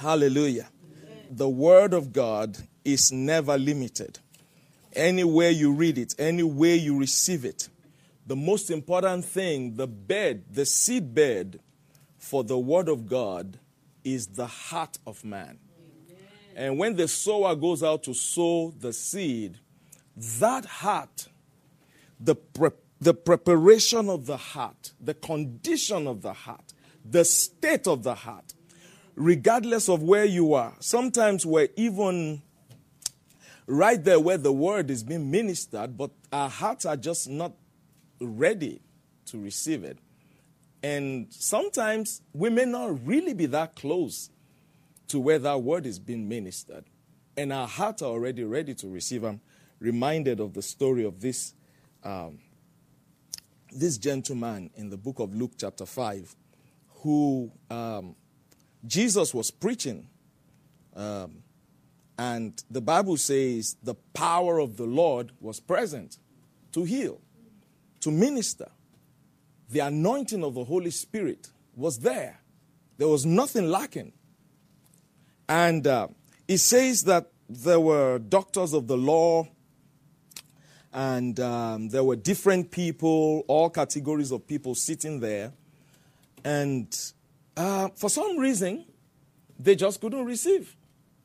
Hallelujah. The Word of God is never limited. Anywhere you read it, anywhere you receive it, the most important thing, the seed bed for the Word of God is the heart of man. And when the sower goes out to sow the seed, that heart, the preparation of the heart, the condition of the heart, the state of the heart, regardless of where you are. Sometimes we're even right there where the word is being ministered, but our hearts are just not ready to receive it. And sometimes we may not really be that close to where that word is being ministered, and our hearts are already ready to receive. I'm reminded of the story of this gentleman in the book of Luke chapter 5, who Jesus was preaching, and the Bible says the power of the Lord was present to heal, to minister. The anointing of the Holy Spirit was there. There was nothing lacking. And it says that there were doctors of the law, and there were different people, all categories of people sitting there. And for some reason, they just couldn't receive.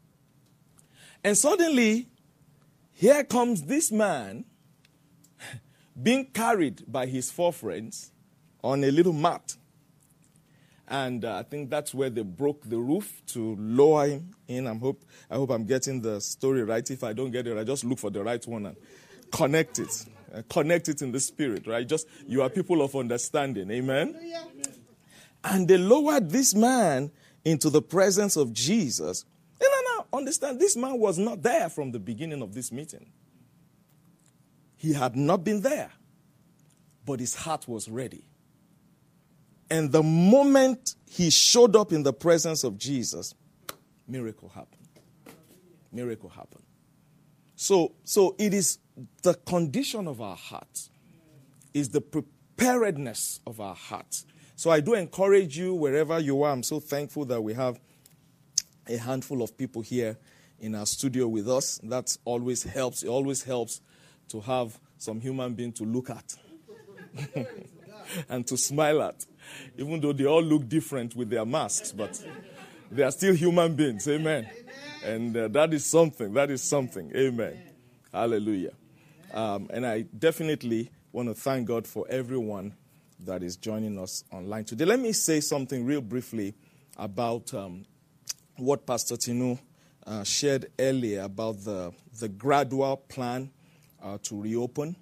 And suddenly, here comes this man being carried by his four friends on a little mat. And I think that's where they broke the roof to lower him in. I hope I'm getting the story right. If I don't get it, I just look for the right one and connect it. Connect it in the spirit, right? You are people of understanding. Amen? And they lowered this man into the presence of Jesus. And now, understand, this man was not there from the beginning of this meeting. He had not been there, but his heart was ready. And the moment he showed up in the presence of Jesus, miracle happened. Miracle happened. So it is the condition of our hearts, is the preparedness of our hearts. So I do encourage you wherever you are. I'm so thankful that we have a handful of people here in our studio with us. That always helps. It always helps to have some human being to look at and to smile at. Even though they all look different with their masks, but they are still human beings. Amen. And that is something. That is something. Amen. Hallelujah. And I definitely want to thank God for everyone that is joining us online today. Let me say something real briefly about what Pastor Tinu shared earlier about the gradual plan to reopen.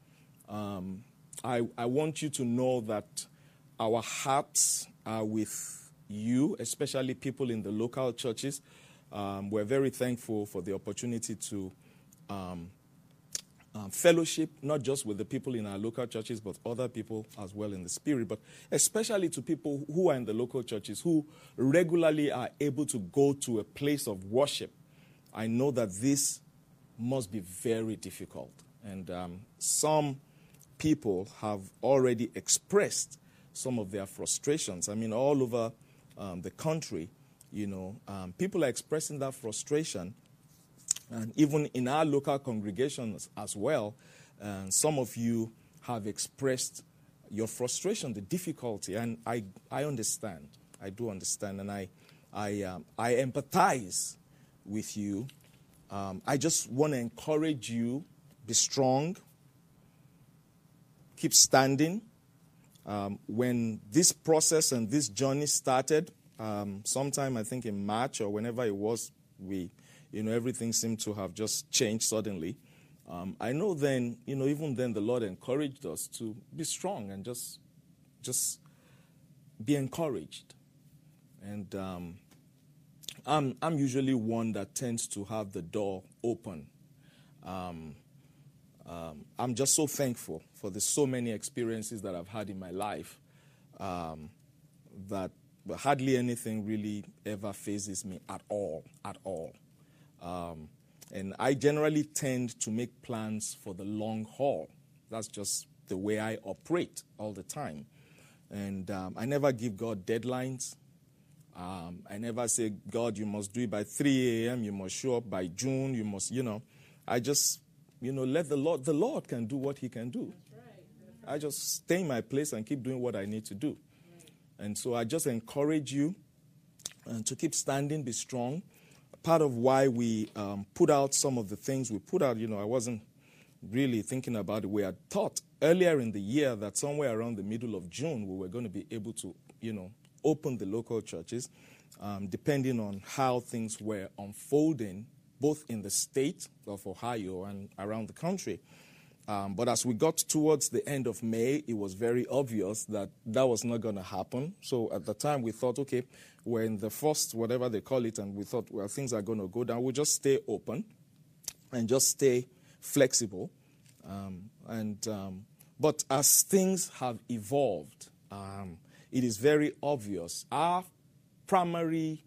I want you to know that our hearts are with you, especially people in the local churches. We're very thankful for the opportunity to fellowship, not just with the people in our local churches, but other people as well in the spirit, but especially to people who are in the local churches who regularly are able to go to a place of worship. I know that this must be very difficult. And some people have already expressed some of their frustrations. I mean, all over the country, people are expressing that frustration. And even in our local congregations as well, some of you have expressed your frustration, the difficulty. And I understand. I do understand. And I empathize with you. I just want to encourage you, be strong, keep standing. When this process and this journey started, sometime I think in March or whenever it was, everything seemed to have just changed suddenly. I know then, even then the Lord encouraged us to be strong and just be encouraged. And I'm usually one that tends to have the door open. I'm just so thankful for the so many experiences that I've had in my life that hardly anything really ever phases me at all. And I generally tend to make plans for the long haul. That's just the way I operate all the time. And I never give God deadlines. I never say, God, you must do it by 3 a.m., you must show up by June, you must, I just, let the Lord can do what he can do. I just stay in my place and keep doing what I need to do. And so I just encourage you to keep standing, be strong. Part of why we put out some of the things we put out, I wasn't really thinking about it. We had thought earlier in the year that somewhere around the middle of June we were going to be able to, open the local churches, depending on how things were unfolding, both in the state of Ohio and around the country. But as we got towards the end of May, it was very obvious that was not going to happen. So at the time, we thought, okay, we're in the first, whatever they call it, and we thought, well, things are going to go down. We'll just stay open and just stay flexible. But as things have evolved, it is very obvious. Our primary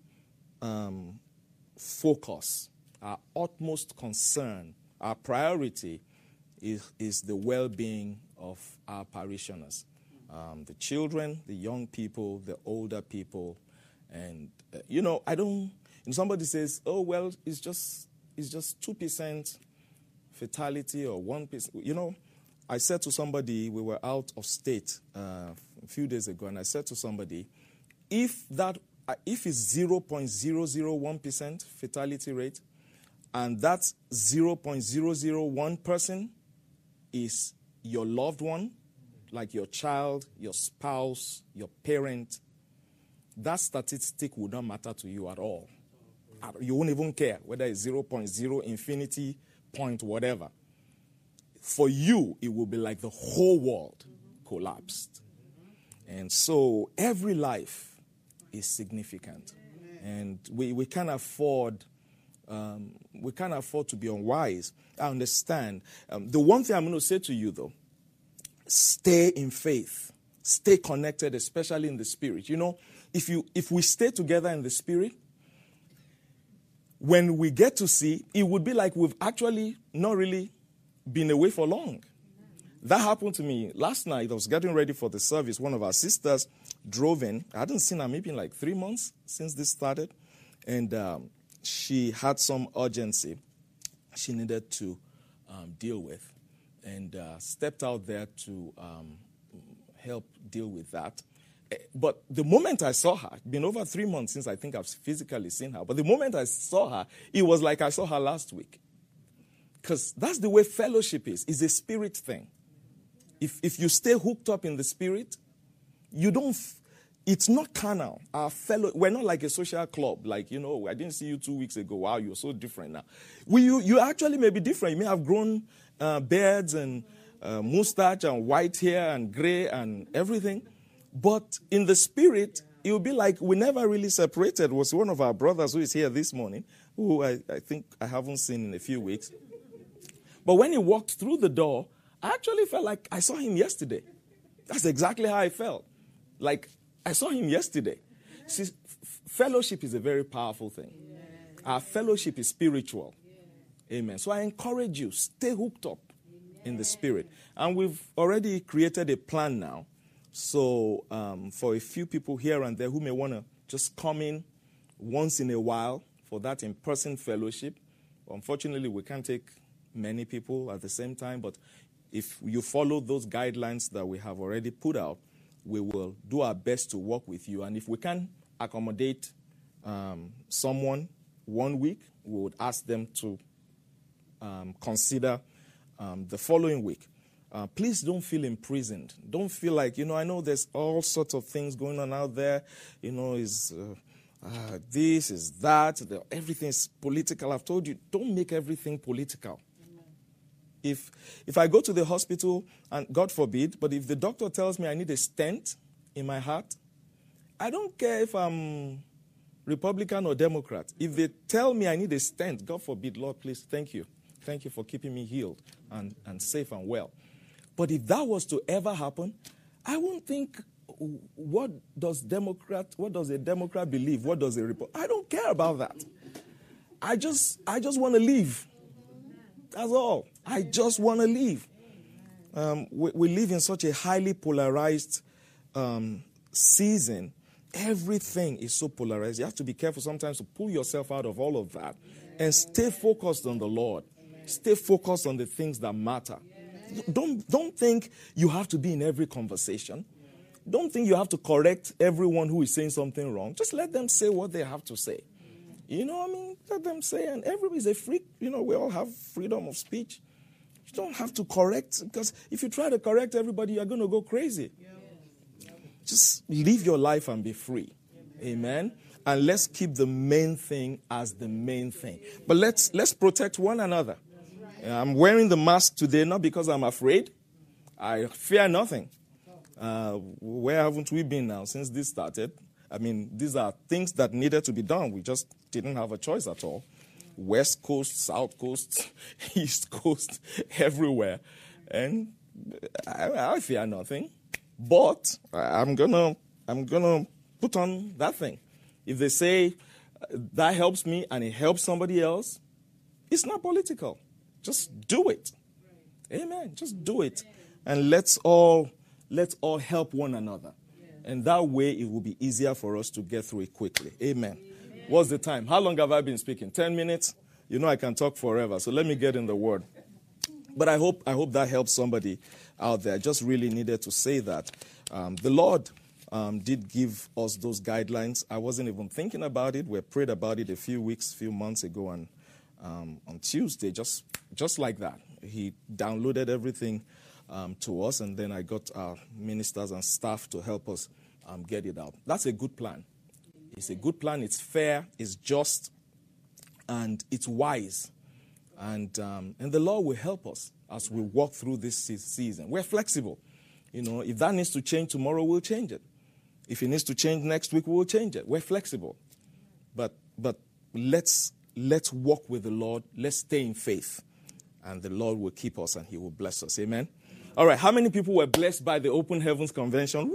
focus, our utmost concern, our priority is the well-being of our parishioners, the children, the young people, the older people. And, somebody says, oh, well, it's just 2% fatality or 1%. I said to somebody, we were out of state a few days ago, and I said to somebody, if it's 0.001% fatality rate, and that's 0.001 person is your loved one, like your child, your spouse, your parent, that statistic would not matter to you at all. You won't even care whether it's 0.0 infinity point whatever. For you, it will be like the whole world collapsed. And so every life is significant. And we can't afford to be unwise. I understand. The one thing I'm going to say to you, though, stay in faith. Stay connected, especially in the Spirit. If we stay together in the Spirit, when we get to see, it would be like we've actually not really been away for long. That happened to me last night. I was getting ready for the service. One of our sisters drove in. I hadn't seen her maybe in like 3 months since this started. And she had some urgency she needed to deal with. And stepped out there to help deal with that. But the moment I saw her, it's been over 3 months since I think I've physically seen her. But the moment I saw her, it was like I saw her last week. Because that's the way fellowship is. It's a spirit thing. If you stay hooked up in the Spirit, it's not carnal. We're not like a social club. Like, I didn't see you 2 weeks ago. Wow, you're so different now. You actually may be different. You may have grown beards and mustache and white hair and gray and everything. But in the Spirit, it will be like we never really separated. It was one of our brothers who is here this morning, who I think I haven't seen in a few weeks. But when he walked through the door, I actually felt like I saw him yesterday. That's exactly how I felt. Like, I saw him yesterday. See, fellowship is a very powerful thing. Our fellowship is spiritual. Amen. So I encourage you, stay hooked up in the Spirit. And we've already created a plan now. So for a few people here and there who may want to just come in once in a while for that in-person fellowship, unfortunately, we can't take many people at the same time. But if you follow those guidelines that we have already put out, we will do our best to work with you. And if we can accommodate someone 1 week, we would ask them to consider the following week. Please don't feel imprisoned. Don't feel like, I know there's all sorts of things going on out there. Is this, is that. Everything is political. I've told you, don't make everything political. If I go to the hospital, and God forbid, but if the doctor tells me I need a stent in my heart, I don't care if I'm Republican or Democrat. If they tell me I need a stent, God forbid, Lord, please, thank you. Thank you for keeping me healed and safe and well. But if that was to ever happen, I won't think, what does a Democrat believe? What does a Republican? I don't care about that. I just want to live. That's all. I just want to live. We live in such a highly polarized season Everything is so polarized. You have to be careful sometimes to pull yourself out of all of that and stay focused on the Lord. Stay focused on the things that matter. Don't think you have to be in every conversation. Don't think you have to correct everyone who is saying something wrong. Just let them say what they have to say. Let them say, and everybody's a free, we all have freedom of speech. You don't have to correct, because if you try to correct everybody, you're going to go crazy. Just live your life and be free. Amen. And let's keep the main thing as the main thing. But let's protect one another. I'm wearing the mask today not because I'm afraid. I fear nothing. Where haven't we been now since this started? These are things that needed to be done. We just didn't have a choice at all. West Coast, South Coast, East Coast, everywhere. And I fear nothing. But I'm gonna put on that thing. If they say that helps me and it helps somebody else, it's not political. Just do it. Amen. Just do it. And let's all help one another. And that way it will be easier for us to get through it quickly. Amen. What's the time? How long have I been speaking? 10 minutes? I can talk forever. So let me get in the word. But I hope that helps somebody out there. I just really needed to say that. The Lord did give us those guidelines. I wasn't even thinking about it. We prayed about it a few months ago, and on Tuesday, just like that, He downloaded everything to us, and then I got our ministers and staff to help us get it out. That's a good plan. It's a good plan. It's fair. It's just, and it's wise. And the Lord will help us as we walk through this season. We're flexible. If that needs to change tomorrow, we'll change it. If it needs to change next week, we'll change it. We're flexible. But let's walk with the Lord. Let's stay in faith. And the Lord will keep us and He will bless us. Amen? All right, how many people were blessed by the Open Heavens Convention?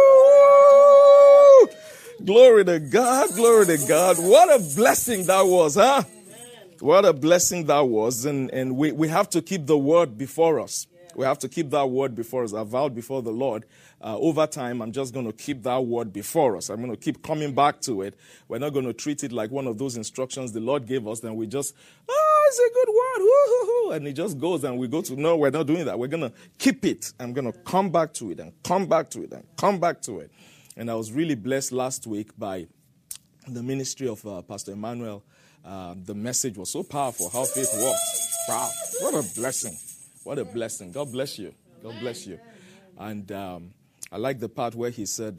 Woo! Glory to God, glory to God. What a blessing that was, huh? What a blessing that was. And we have to keep the word before us. We have to keep that word before us. I vowed before the Lord. Over time, I'm just going to keep that word before us. I'm going to keep coming back to it. We're not going to treat it like one of those instructions the Lord gave us. Then we just, it's a good word. Woo-hoo-hoo. And it just goes and we go to, no, we're not doing that. We're going to keep it. I'm going to come back to it and come back to it and come back to it. And I was really blessed last week by the ministry of Pastor Emmanuel. The message was so powerful, how faith works. Wow, what a blessing. What a blessing. God bless you. God bless you. And I like the part where he said,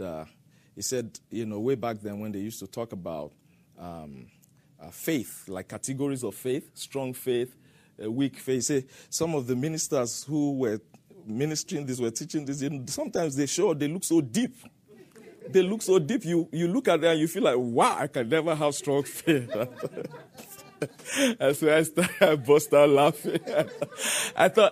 way back then when they used to talk about faith, like categories of faith, strong faith, weak faith. Say some of the ministers who were ministering this, were teaching this, sometimes they look so deep. They look so deep. You look at them and you feel like, wow, I can never have strong faith. And so I burst out laughing. I thought,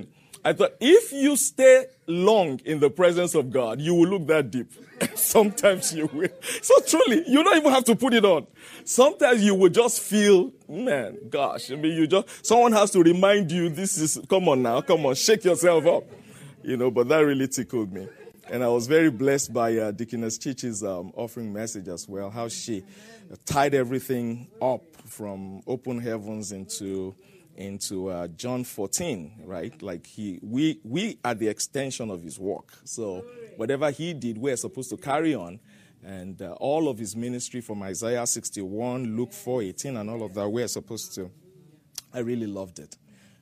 if you stay long in the presence of God, you will look that deep. Sometimes you will. So truly, you don't even have to put it on. Sometimes you will just feel, man, gosh, someone has to remind you, come on, shake yourself up. But that really tickled me. And I was very blessed by Deaconess Chichi's offering message as well, how she tied everything up from open heavens into John 14, right? Like we are the extension of his work. So whatever he did, we're supposed to carry on. And all of his ministry from Isaiah 61, Luke 4:18, and all of that, we're supposed to. I really loved it.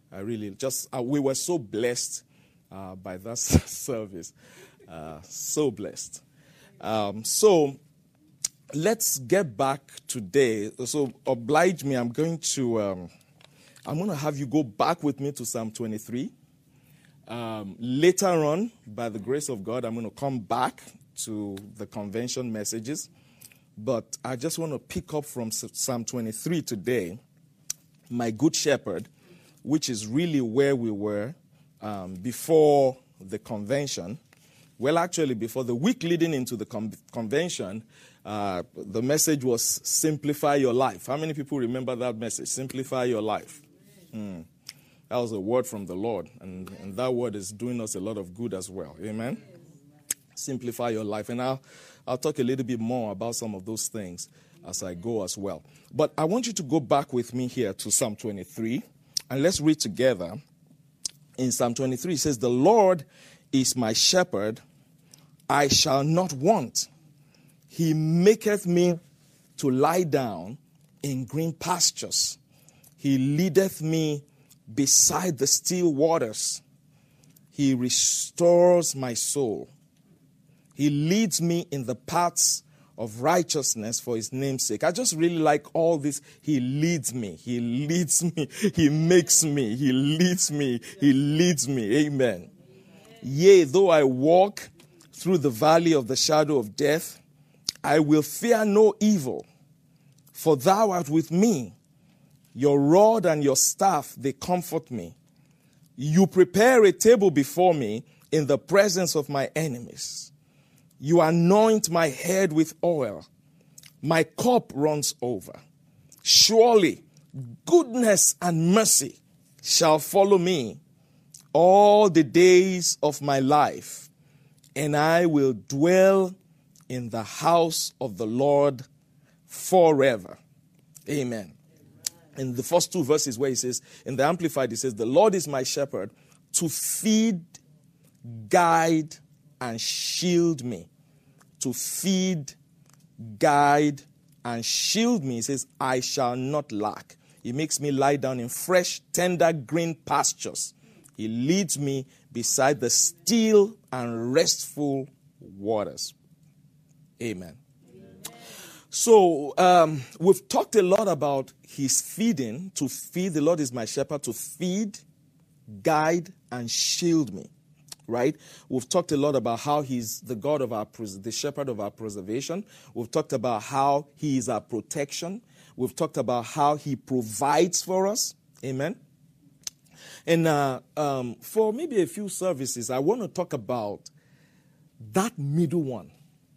We were so blessed by that service. So blessed. So let's get back today. So oblige me. I'm going to have you go back with me to Psalm 23. Later on, by the grace of God, I'm going to come back to the convention messages. But I just want to pick up from Psalm 23 today, my good shepherd, which is really where we were before the convention. Well, actually, before the week leading into the convention, the message was simplify your life. How many people remember that message? Simplify your life. That was a word from the Lord, and that word is doing us a lot of good as well. Amen? Simplify your life. And I'll talk a little bit more about some of those things as I go as well. But I want you to go back with me here to Psalm 23, and let's read together. In Psalm 23, it says, "The Lord is my shepherd, I shall not want. He maketh me to lie down in green pastures. He leadeth me beside the still waters. He restores my soul. He leads me in the paths of righteousness for his name's sake." I just really like all this. He leads me. He leads me. He makes me. He leads me. He leads me. Amen. "Yea, though I walk through the valley of the shadow of death, I will fear no evil, for thou art with me. Your rod and your staff, they comfort me. You prepare a table before me in the presence of my enemies. You anoint my head with oil. My cup runs over. Surely goodness and mercy shall follow me all the days of my life, and I will dwell in the house of the Lord forever." Amen. In the first two verses where he says, in the Amplified, he says, "The Lord is my shepherd to feed, guide, and shield me." To feed, guide, and shield me. He says, "I shall not lack." He makes me lie down in fresh, tender, green pastures. He leads me beside the still and restful waters. Amen. So we've talked a lot about his feeding. To feed, the Lord is my shepherd, to feed, guide, and shield me. Right? We've talked a lot about how he's the God of the shepherd of our preservation. We've talked about how he is our protection. We've talked about how he provides for us. Amen. And for maybe a few services, I want to talk about that middle one.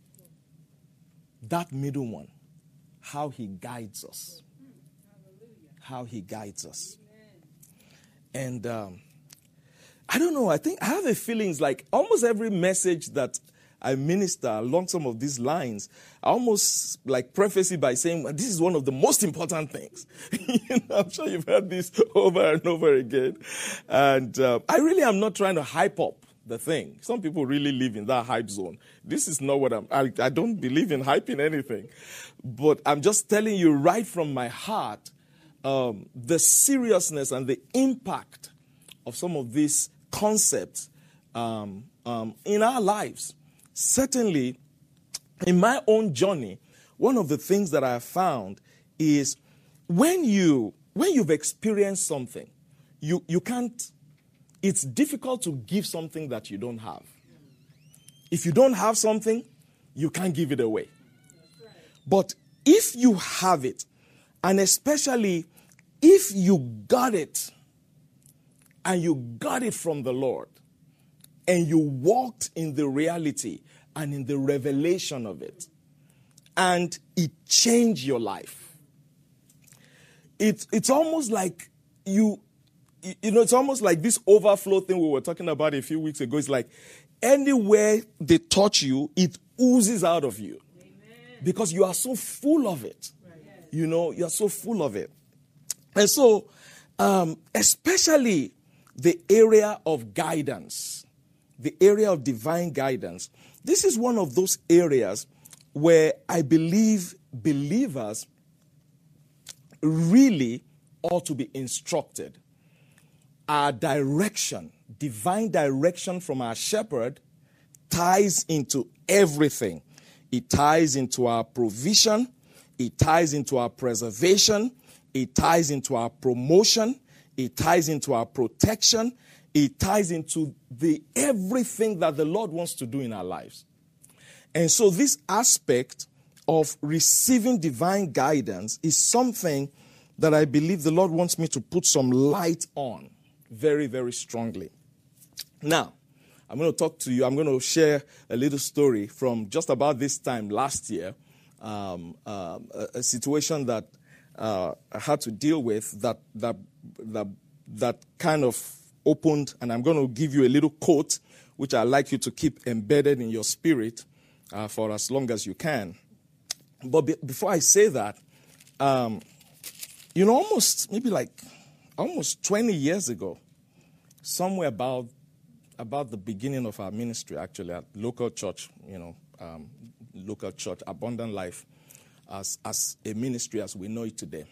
That middle one. How he guides us. How he guides us. And I don't know, I think I have a feeling it's like almost every message that I minister along some of these lines, I almost like preface it by saying, this is one of the most important things. I'm sure you've heard this over and over again. And I really am not trying to hype up the thing. Some people really live in that hype zone. This is not what I don't believe in hyping anything. But I'm just telling you right from my heart, the seriousness and the impact of some of these concepts in our lives. Certainly, in my own journey, one of the things that I have found is when you've experienced something, you can't, it's difficult to give something that you don't have. If you don't have something, you can't give it away. But if you have it, and especially if you got it, and you got it from the Lord, and you walked in the reality and in the revelation of it, and it changed your life. It's almost like it's almost like this overflow thing we were talking about a few weeks ago. It's like anywhere they touch you, it oozes out of you. Amen. Because you are so full of it. Right. You are so full of it. And so, especially the area of guidance, the area of divine guidance. This is one of those areas where I believe believers really ought to be instructed. Our direction, divine direction from our shepherd, ties into everything. It ties into our provision. It ties into our preservation. It ties into our promotion. It ties into our protection. It ties into everything that the Lord wants to do in our lives. And so this aspect of receiving divine guidance is something that I believe the Lord wants me to put some light on very, very strongly. Now, I'm going to talk to you. I'm going to share a little story from just about this time last year, a situation that I had to deal with that kind of opened, and I'm going to give you a little quote, which I'd like you to keep embedded in your spirit for as long as you can. But before I say that, almost 20 years ago, somewhere about the beginning of our ministry, actually, at local church, Abundant Life, as a ministry as we know it today.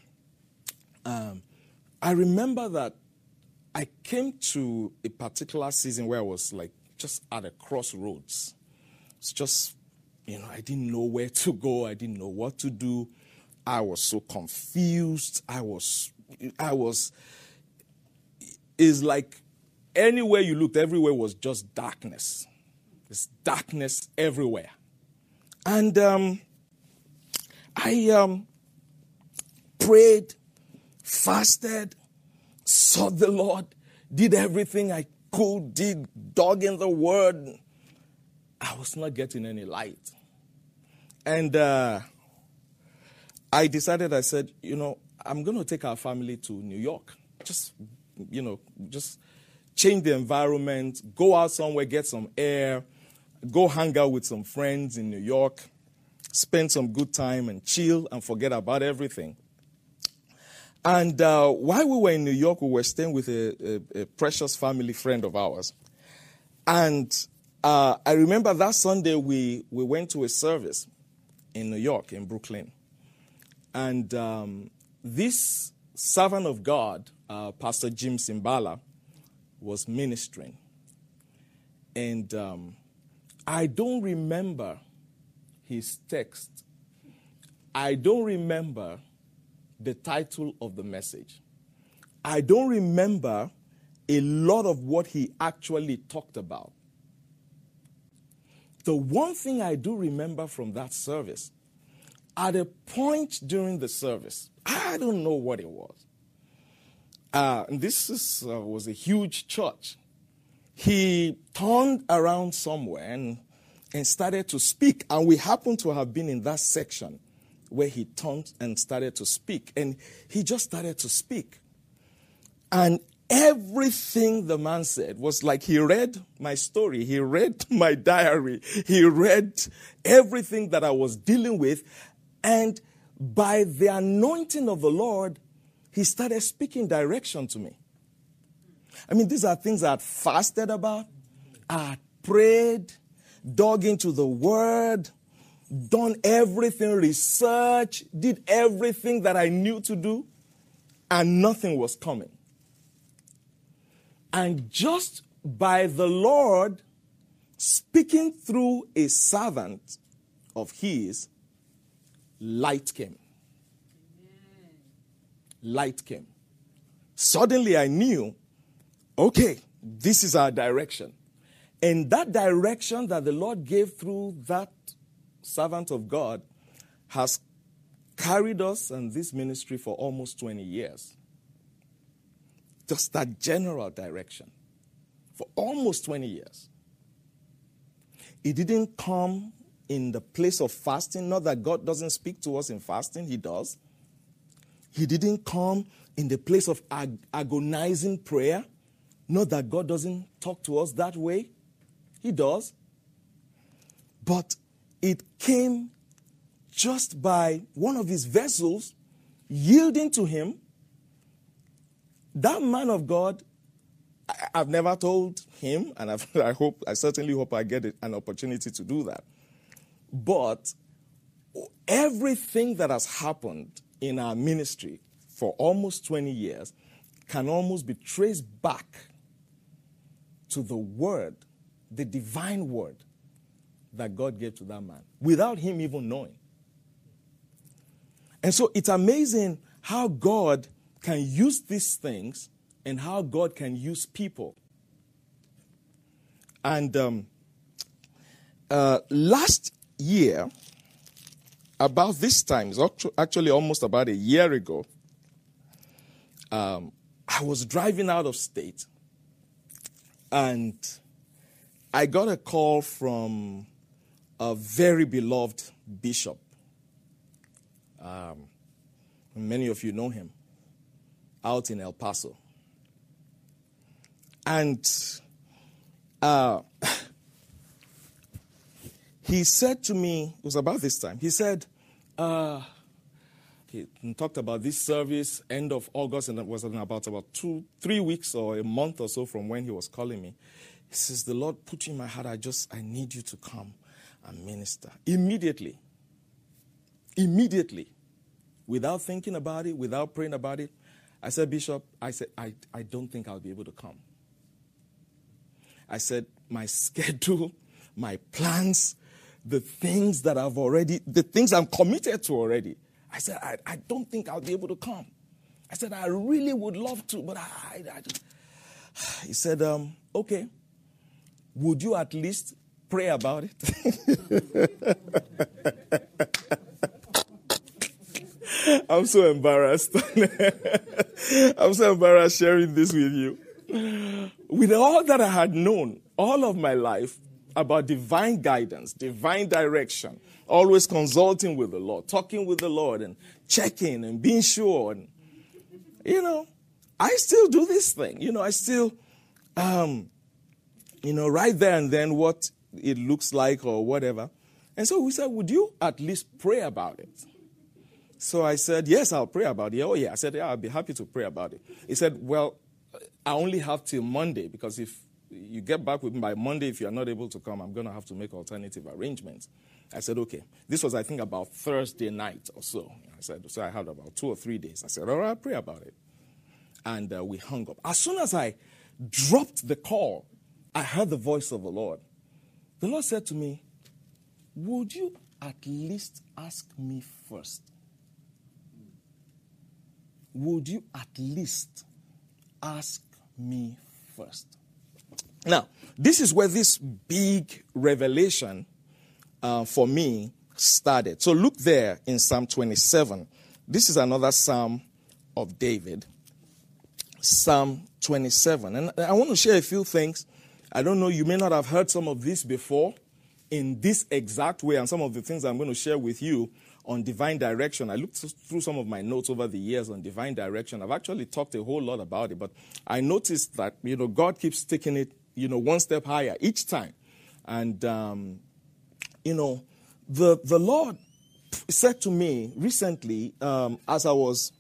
I remember that I came to a particular season where I was like just at a crossroads. It's just, I didn't know where to go. I didn't know what to do. I was so confused. It's like anywhere you looked, everywhere was just darkness. There's darkness everywhere. And I prayed, fasted, sought the Lord, did everything I could, dug in the Word. I was not getting any light. And I decided, I said, I'm going to take our family to New York. Just change the environment, go out somewhere, get some air, go hang out with some friends in New York, spend some good time and chill and forget about everything. And while we were in New York, we were staying with a precious family friend of ours. And I remember that Sunday we went to a service in New York, in Brooklyn. And this servant of God, Pastor Jim Simbala, was ministering. And I don't remember his text. I don't remember the title of the message. I don't remember a lot of what he actually talked about. The one thing I do remember from that service, at a point during the service, I don't know what it was. This was a huge church. He turned around somewhere and started to speak. And we happened to have been in that section where he turned and started to speak. And he just started to speak. And everything the man said was like he read my story. He read my diary. He read everything that I was dealing with. And by the anointing of the Lord, he started speaking direction to me. I mean, these are things I had fasted about. I had prayed, dug into the Word, done everything, research, did everything that I knew to do, and nothing was coming. And just by the Lord speaking through a servant of his, light came. Light came. Suddenly I knew, okay, this is our direction. And that direction that the Lord gave through that servant of God has carried us and this ministry for almost 20 years. Just that general direction for almost 20 years. It didn't come in the place of fasting. Not that God doesn't speak to us in fasting. He does. He didn't come in the place of agonizing prayer. Not that God doesn't talk to us that way. He does. But it came just by one of his vessels yielding to him. That man of God, I've never told him, and I certainly hope I get an opportunity to do that. But everything that has happened in our ministry for almost 20 years can almost be traced back to the word, the divine word that God gave to that man, without him even knowing. And so it's amazing how God can use these things and how God can use people. And last year, about this time, it's actually almost about a year ago, I was driving out of state and I got a call from a very beloved bishop. Many of you know him, out in El Paso. And he said to me, it was about this time, he said, he talked about this service, end of August, and it was about 3 weeks or a month or so from when he was calling me. He says, the Lord put in my heart, I need you to come and minister. Immediately, without thinking about it, without praying about it, I said, Bishop, I don't think I'll be able to come. I said, my schedule, my plans, the things I'm committed to already. I said, I don't think I'll be able to come. I said, I really would love to, but I just... He said, okay, would you at least pray about it? I'm so embarrassed. I'm so embarrassed sharing this with you. With all that I had known all of my life about divine guidance, divine direction, always consulting with the Lord, talking with the Lord and checking and being sure. And, I still do this thing. I still, right there and then what it looks like or whatever. And so we said, would you at least pray about it? So I said, yes, I'll pray about it. Oh, yeah. I said, yeah, I'll be happy to pray about it. He said, well, I only have till Monday because if you get back with me by Monday, if you're not able to come, I'm going to have to make alternative arrangements. I said, okay. This was, I think, about Thursday night or so. So I had about 2 or 3 days. I said, all right, I'll pray about it. And we hung up. As soon as I dropped the call, I heard the voice of the Lord. The Lord said to me, would you at least ask me first? Would you at least ask me first? Now, this is where this big revelation for me started. So look there in Psalm 27. This is another Psalm of David. Psalm 27. And I want to share a few things. I don't know, you may not have heard some of this before in this exact way, and some of the things I'm going to share with you on divine direction. I looked through some of my notes over the years on divine direction. I've actually talked a whole lot about it, but I noticed that, God keeps taking it, one step higher each time. And, the Lord said to me recently, as I was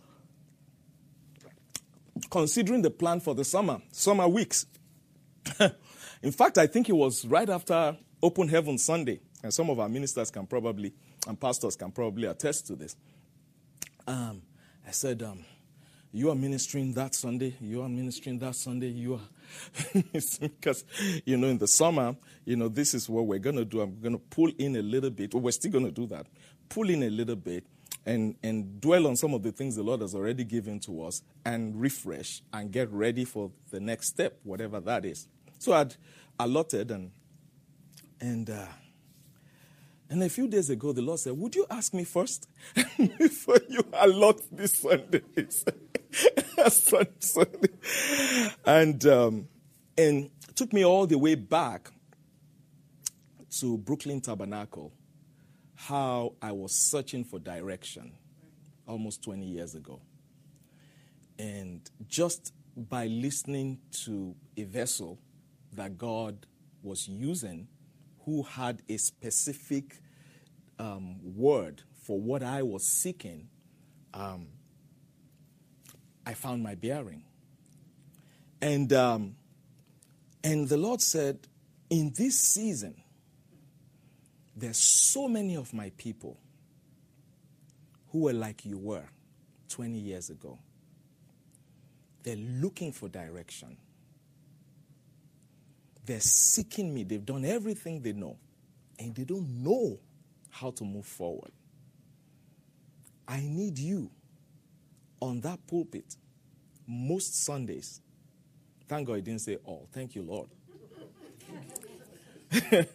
considering the plan for the summer weeks. In fact, I think it was right after Open Heaven Sunday, and some of our ministers and pastors can probably attest to this. I said, you are ministering that Sunday, you are ministering that Sunday, you are. Because, in the summer, this is what we're going to do. I'm going to pull in a little bit. Well, we're still going to do that. Pull in a little bit and dwell on some of the things the Lord has already given to us and refresh and get ready for the next step, whatever that is. So I'd allotted and a few days ago, the Lord said, would you ask me first before you allot this Sunday? Sunday. And took me all the way back to Brooklyn Tabernacle, how I was searching for direction almost 20 years ago. And just by listening to a vessel that God was using who had a specific word for what I was seeking, I found my bearing. And the Lord said, in this season, there's so many of my people who were like you were 20 years ago. They're looking for direction. They're seeking me. They've done everything they know, and they don't know how to move forward. I need you on that pulpit most Sundays. Thank God he didn't say all. Thank you, Lord. I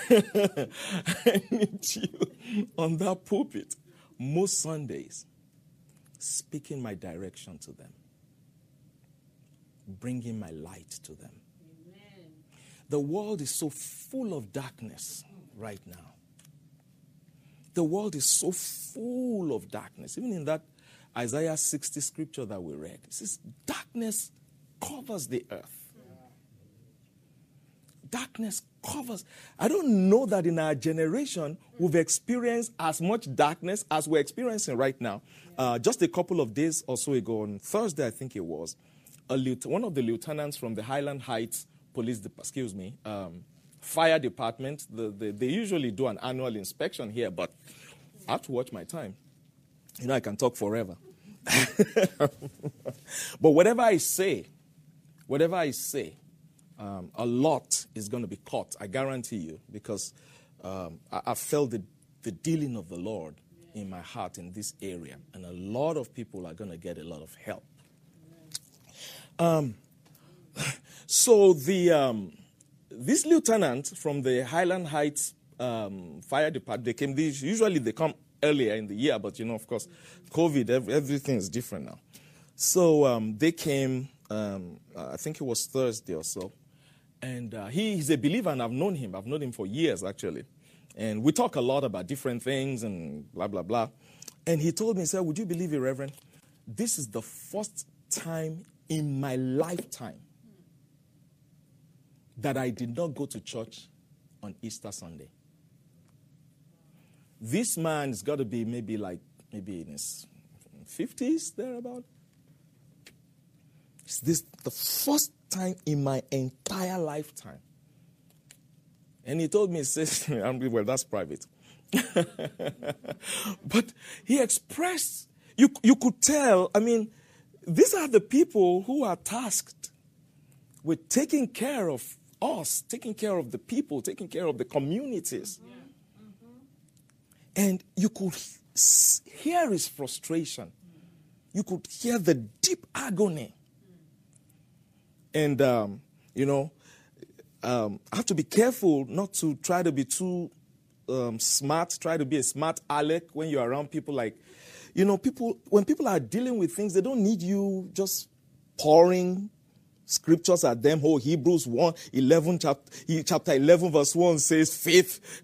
need you on that pulpit most Sundays, speaking my direction to them, bringing my light to them. Amen. The world is so full of darkness right now. The world is so full of darkness. Even in that Isaiah 60 scripture that we read, it says darkness covers the earth. Darkness covers. I don't know that in our generation we've experienced as much darkness as we're experiencing right now. Just a couple of days or so ago, on Thursday, I think it was, one of the lieutenants from the Highland Heights fire department, they usually do an annual inspection here, but I have to watch my time. I can talk forever. But whatever I say, a lot is going to be caught, I guarantee you, because I felt the dealing of the Lord in my heart in this area, and a lot of people are going to get a lot of help. So this lieutenant from the Highland Heights fire department, they came. Usually they come earlier in the year, but of course, COVID, everything is different now. So they came. I think it was Thursday or so, and he's a believer, and I've known him. I've known him for years, actually, and we talk a lot about different things and blah blah blah. And he told me, he said, "Would you believe it, Reverend? This is the first time in my lifetime that I did not go to church on Easter Sunday." This man's got to be maybe in his 50s, thereabout. Is this the first time in my entire lifetime? And he told me, he says, well, that's private. But he expressed, you could tell, these are the people who are tasked with taking care of us, taking care of the people, taking care of the communities. Yeah. Mm-hmm. And you could hear his frustration. You could hear the deep agony. And, I have to be careful not to try to be too smart, try to be a smart aleck when you're around people like, when people are dealing with things, they don't need you just pouring scriptures at them. Hebrews 1:11, chapter 11, verse 1 says faith.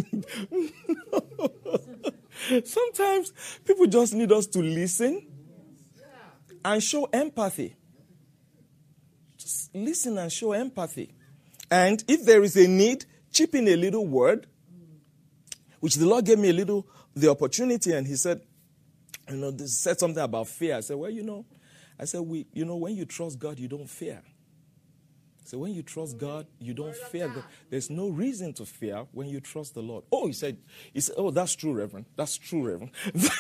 Sometimes people just need us to listen and show empathy. Just listen and show empathy. And if there is a need, chip in a little word, which the Lord gave me the opportunity, and he said, this said something about fear. I said, when you trust God, you don't fear. So when you trust God, you don't fear God. There's no reason to fear when you trust the Lord. He said, that's true, Reverend. That's true, Reverend.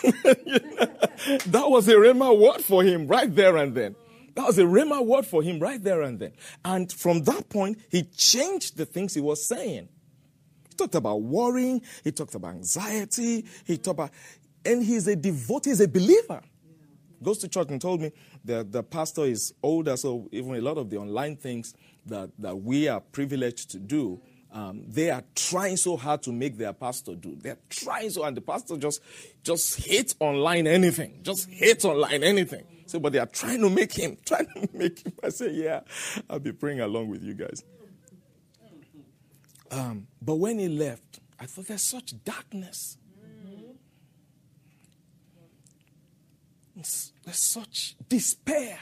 That was a Rhema word for him right there and then. That was a Rhema word for him right there and then. And from that point, he changed the things he was saying. He talked about worrying. He talked about anxiety. And he's a devotee, he's a believer. Goes to church and told me that the pastor is older, so even a lot of the online things that we are privileged to do, they are trying so hard to make their pastor do. They're trying so, and the pastor just hates online anything. Just hates online anything. So, but they are trying to make him. I say, yeah, I'll be praying along with you guys. But when he left, I thought there's such darkness. There's such despair.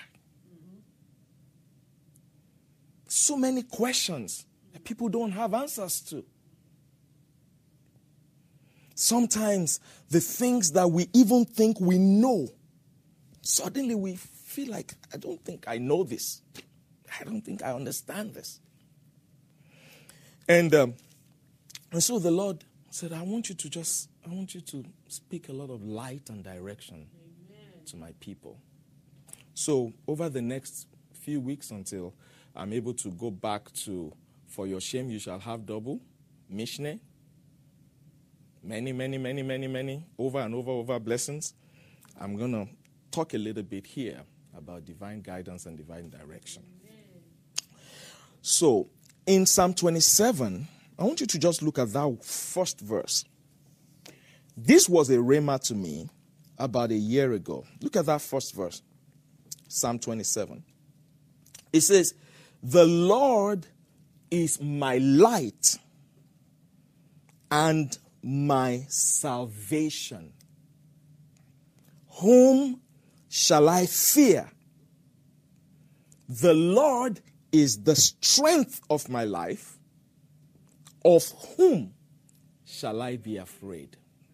So many questions that people don't have answers to. Sometimes the things that we even think we know, suddenly we feel like, I don't think I know this. I don't think I understand this. And so the Lord said, I want you to speak a lot of light and direction to my people. So over the next few weeks until I'm able to go back to For Your Shame You Shall Have Double, Mishneh, many, over and over blessings, I'm going to talk a little bit here about divine guidance and divine direction. So in Psalm 27, I want you to just look at that first verse. This was a rhema to me about a year ago. Look at that first verse, Psalm 27. It says, the Lord is my light and my salvation. Whom shall I fear? The Lord is the strength of my life. of whom shall I be afraid?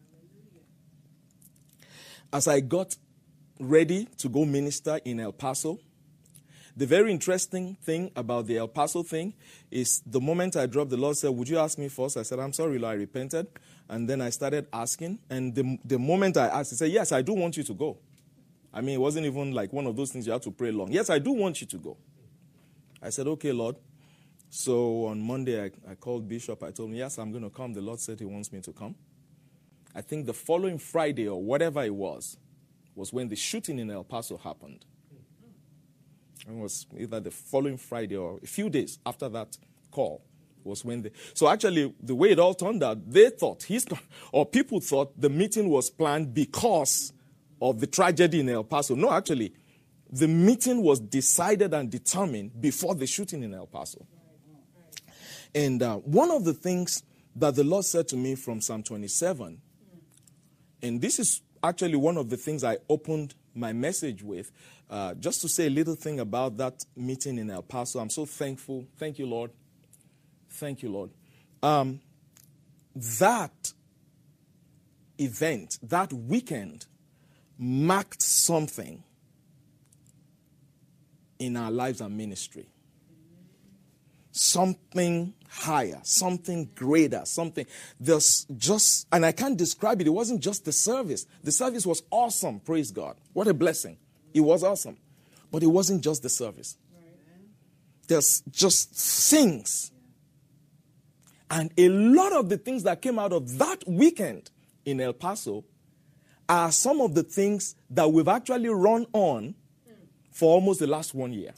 As I got ready to go minister in El Paso, the very interesting thing about the El Paso thing is the moment I dropped, the Lord said, would you ask me first? I said, I'm sorry, Lord, I repented. And then I started asking. And the moment I asked, he said, yes, I do want you to go. I mean, it wasn't even like one of those things you have to pray long. Yes, I do want you to go. I said, okay, Lord. So on Monday, I called Bishop. I told him, yes, I'm going to come. The Lord said he wants me to come. I think the following Friday or whatever it was when the shooting in El Paso happened. It was either the following Friday or a few days after that call was when so actually the way it all turned out, they thought, people thought the meeting was planned because of the tragedy in El Paso. No, actually, the meeting was decided and determined before the shooting in El Paso. And one of the things that the Lord said to me from Psalm 27, and this is actually one of the things I opened my message with, just to say a little thing about that meeting in El Paso. I'm so thankful. Thank you, Lord. Thank you, Lord. That event, that weekend, marked something in our lives and ministry. Something higher, something greater, something. There's just, and I can't describe it. It wasn't just the service. The service was awesome, praise God. What a blessing. It was awesome. But it wasn't just the service. There's just things. And a lot of the things that came out of that weekend in El Paso are some of the things that we've actually run on for almost the last 1 year.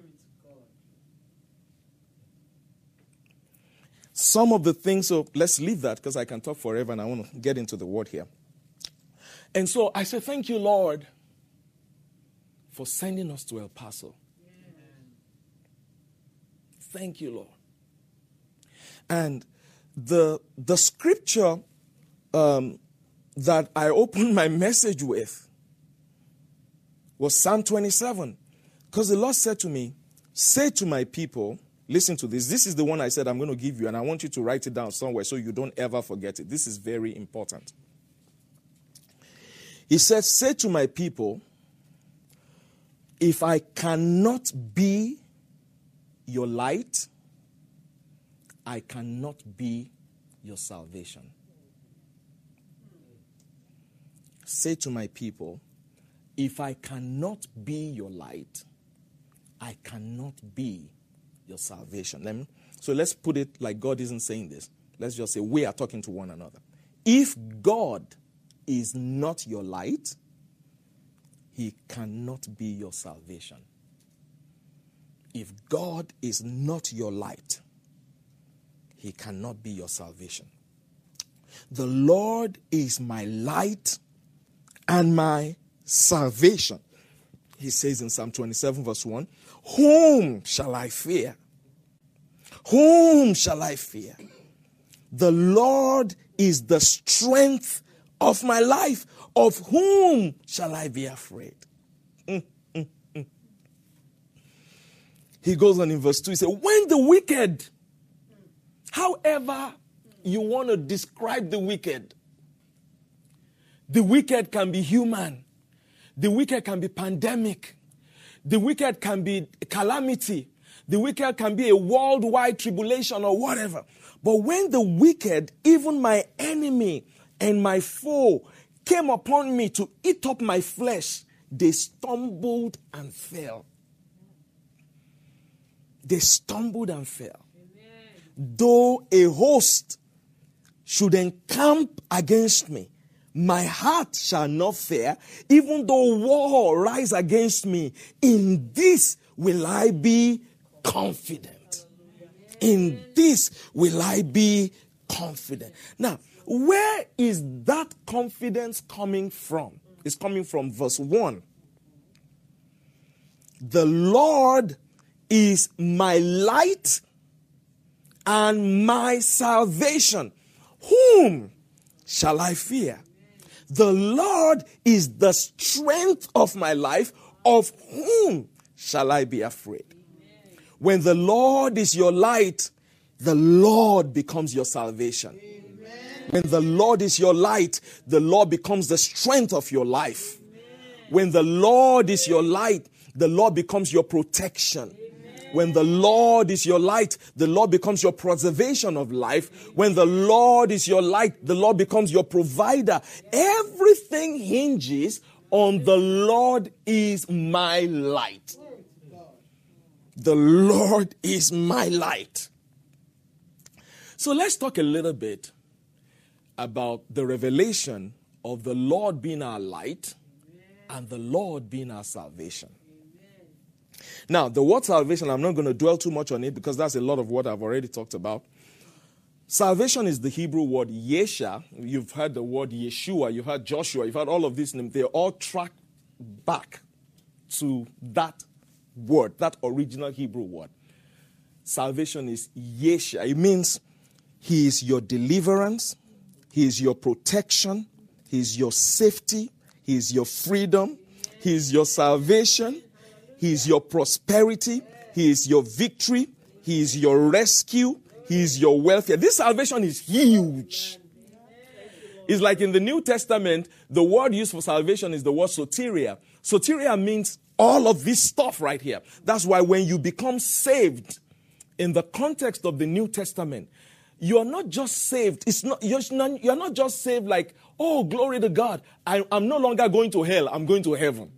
Some of the things, so let's leave that because I can talk forever and I want to get into the word here. And so I say, thank you, Lord, for sending us to El Paso. Amen. Thank you, Lord. And the scripture that I opened my message with was Psalm 27. Because the Lord said to me, say to my people, listen to this. This is the one I said I'm going to give you, and I want you to write it down somewhere so you don't ever forget it. This is very important. He said, say to my people, if I cannot be your light, I cannot be your salvation. Say to my people, if I cannot be your light, I cannot be your salvation. So let's put it like God isn't saying this. Let's just say we are talking to one another. If God is not your light, he cannot be your salvation. If God is not your light, he cannot be your salvation. The Lord is my light and my salvation. He says in Psalm 27 verse 1, whom shall I fear? Whom shall I fear? The Lord is the strength of my life. Of whom shall I be afraid? He goes on in verse 2. He says, when the wicked, however you want to describe the wicked can be human. The wicked can be pandemic. The wicked can be calamity. The wicked can be a worldwide tribulation or whatever. But when the wicked, even my enemy and my foe, came upon me to eat up my flesh, they stumbled and fell. They stumbled and fell. Amen. Though a host should encamp against me, my heart shall not fear. Even though war rise against me, in this will I be confident. In this will I be confident. Now, where is that confidence coming from? It's coming from verse 1. The Lord is my light and my salvation. Whom shall I fear? The Lord is the strength of my life. Of whom shall I be afraid? When the Lord is your light, the Lord becomes your salvation. When the Lord is your light, the Lord becomes the strength of your life. When the Lord is your light, the Lord becomes your protection. When the Lord is your light, the Lord becomes your preservation of life. When the Lord is your light, the Lord becomes your provider. Everything hinges on the Lord is my light. The Lord is my light. So let's talk a little bit about the revelation of the Lord being our light and the Lord being our salvation. Now, the word salvation, I'm not going to dwell too much on it because that's a lot of what I've already talked about. Salvation is the Hebrew word Yesha. You've heard the word Yeshua, you've heard Joshua, you've heard all of these names. They all track back to that word, that original Hebrew word. Salvation is Yesha. It means He is your deliverance, He is your protection, He is your safety, He is your freedom, He is your salvation, He is your prosperity, He is your victory, He is your rescue, He is your welfare. This salvation is huge. It's like in the New Testament, the word used for salvation is the word soteria. Soteria means all of this stuff right here. That's why when you become saved in the context of the New Testament, you are not just saved. You're not just saved like, oh, glory to God. I'm no longer going to hell. I'm going to heaven.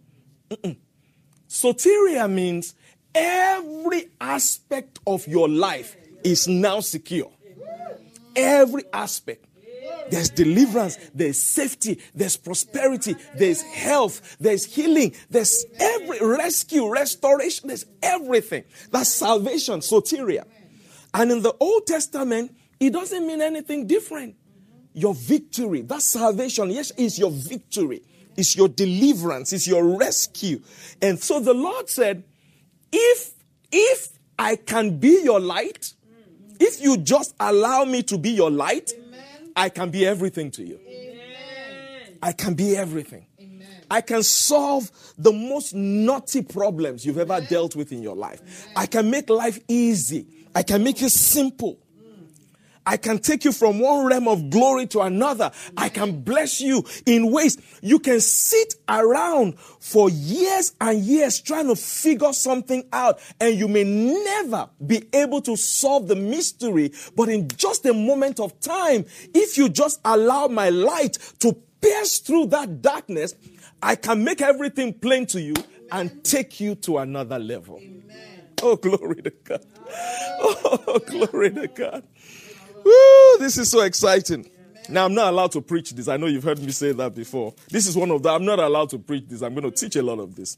Soteria means every aspect of your life is now secure. Every aspect. There's deliverance, there's safety, there's prosperity, there's health, there's healing, there's every rescue, restoration, there's everything. That's salvation, soteria. And in the Old Testament, it doesn't mean anything different. Your victory, that's salvation. Yes, is your victory. It's your deliverance. It's your rescue. And so the Lord said, if I can be your light, if you just allow me to be your light, I can be everything to you. I can be everything. I can solve the most naughty problems you've ever dealt with in your life. I can make life easy. I can make it simple. I can take you from one realm of glory to another. I can bless you in ways you can sit around for years and years trying to figure something out, and you may never be able to solve the mystery. But in just a moment of time, if you just allow my light to pierce through that darkness, I can make everything plain to you and take you to another level. Amen. Oh, glory to God. Oh, glory to God. Woo, this is so exciting. Now, I'm not allowed to preach this. I know you've heard me say that before. This is one of the, I'm not allowed to preach this. I'm going to teach a lot of this.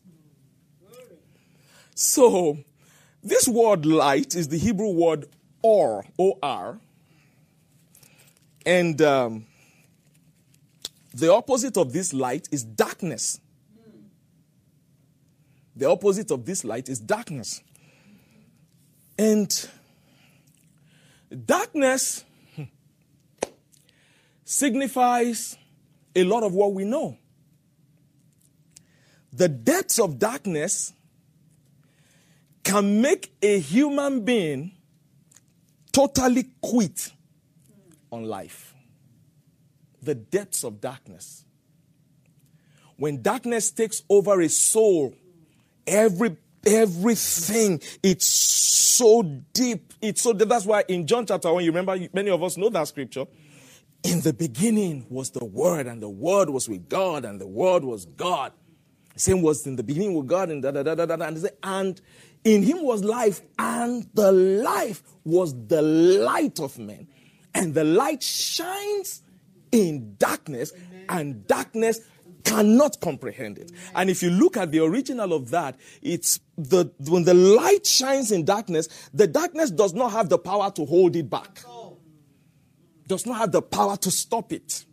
So, this word light is the Hebrew word or, O-R. And the opposite of this light is darkness. The opposite of this light is darkness. And darkness signifies a lot of what we know. The depths of darkness can make a human being totally quit on life. The depths of darkness. When darkness takes over a soul, everything, it's so deep. It's so deep. That's why in John chapter 1, you remember, many of us know that scripture. In the beginning was the Word, and the Word was with God, and the Word was God. The same was in the beginning with God, and and in Him was life, and the life was the light of men. And the light shines in darkness, and darkness cannot comprehend it. And if you look at the original of that, it's when the light shines in darkness, the darkness does not have the power to hold it back. Does not have the power to stop it.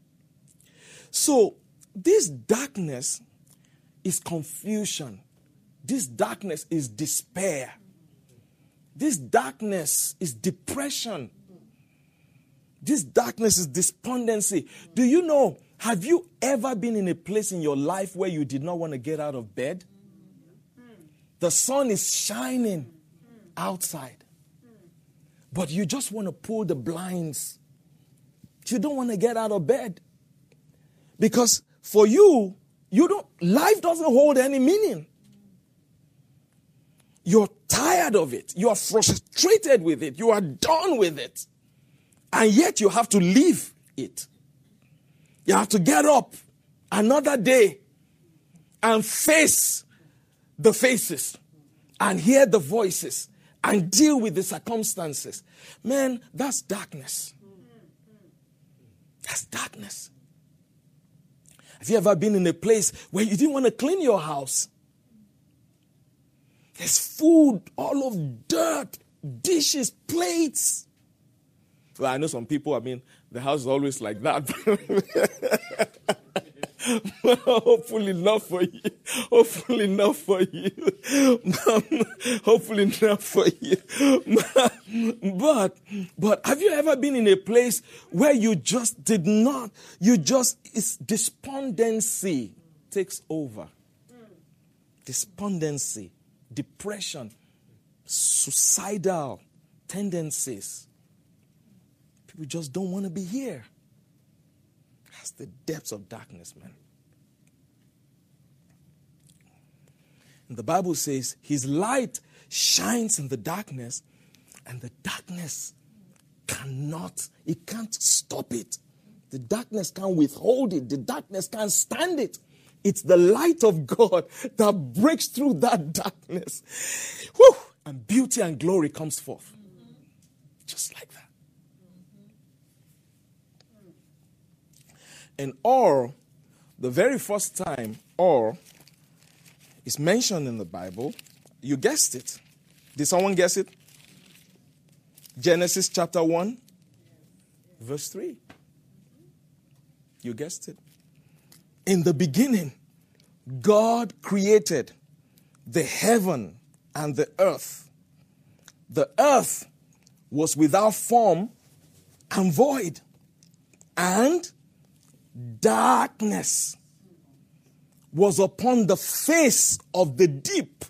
So this darkness is confusion. This darkness is despair. This darkness is depression. This darkness is despondency. Do you know, have you ever been in a place in your life where you did not want to get out of bed? The sun is shining outside. but you just want to pull the blinds. You don't want to get out of bed. Because for you, life doesn't hold any meaning. You're tired of it. You are frustrated with it. You are done with it. And yet you have to leave it. You have to get up another day and face the faces and hear the voices and deal with the circumstances. Man, that's darkness. That's darkness. Have you ever been in a place where you didn't want to clean your house? There's food, all of dirt, dishes, plates. Well, I know some people, the house is always like that. Hopefully not for you. Hopefully not for you. Hopefully not for you. But have you ever been in a place where it's despondency takes over? Despondency, depression, suicidal tendencies. People just don't want to be here. That's the depths of darkness, man. And the Bible says his light shines in the darkness, and the darkness can't stop it. The darkness can't withhold it. The darkness can't stand it. It's the light of God that breaks through that darkness. Whew! And beauty and glory comes forth. Just like that. And Or, the very first time Or is mentioned in the Bible, you guessed it. Did someone guess it? Genesis chapter 1, verse 3. You guessed it. In the beginning, God created the heaven and the earth. The earth was without form and void, and darkness was upon the face of the deep.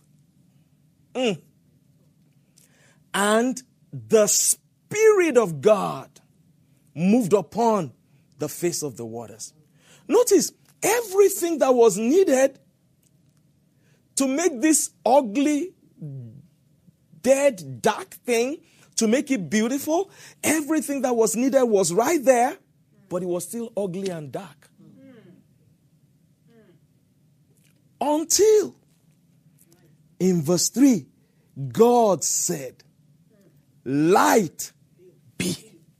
And the Spirit of God moved upon the face of the waters. Notice, everything that was needed to make this ugly, dead, dark thing, to make it beautiful, everything that was needed was right there, but it was still ugly and dark. Until, in verse 3, God said, light be.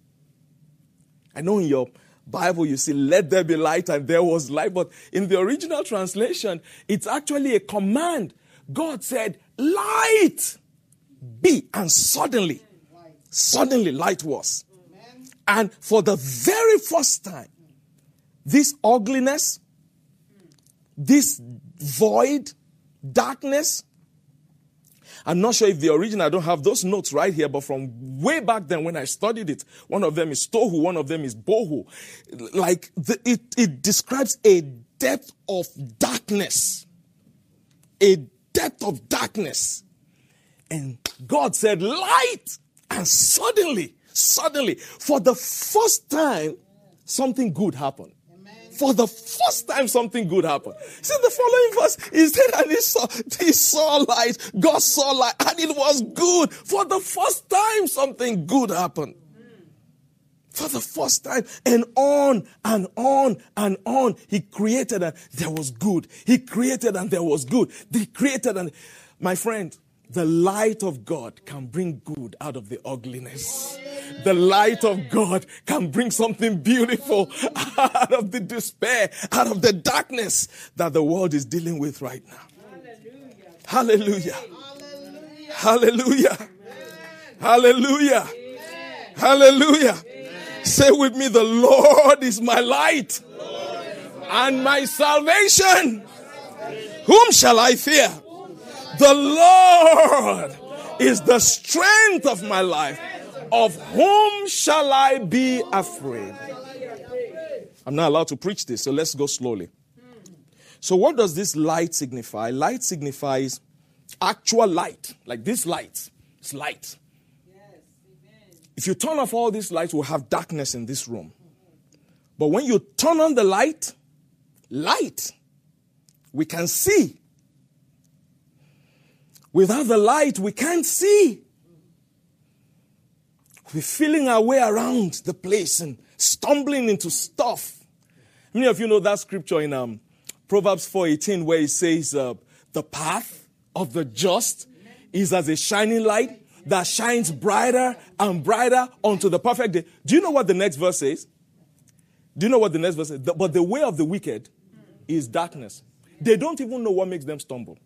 I know in your Bible you see, let there be light, and there was light. But in the original translation, it's actually a command. God said, light be. And suddenly light was. And for the very first time, this ugliness, this void, darkness, I'm not sure if the original, I don't have those notes right here, but from way back then when I studied it, one of them is tohu, one of them is bohu. It describes a depth of darkness. A depth of darkness. And God said, light! And suddenly, for the first time, something good happened. For the first time, something good happened. See the following verse, he said, and he saw light, God saw light, and it was good. For the first time, something good happened. For the first time, and on and on and on, he created and there was good. He created and there was good. He created and, my friend, the light of God can bring good out of the ugliness. The light of God can bring something beautiful out of the despair, out of the darkness that the world is dealing with right now. Hallelujah. Hallelujah. Hallelujah. Hallelujah. Say with me, the Lord is my light and my salvation. Whom shall I fear? The Lord is the strength of my life. Of whom shall I be afraid? I'm not allowed to preach this, so let's go slowly. So what does this light signify? Light signifies actual light. Like this light. It's light. If you turn off all these lights, we'll have darkness in this room. But when you turn on the light, we can see. Without the light, we can't see. We're feeling our way around the place and stumbling into stuff. Many of you know that scripture in Proverbs 4:18 where it says, the path of the just is as a shining light that shines brighter and brighter unto the perfect day. Do you know what the next verse says? But the way of the wicked is darkness. They don't even know what makes them stumble.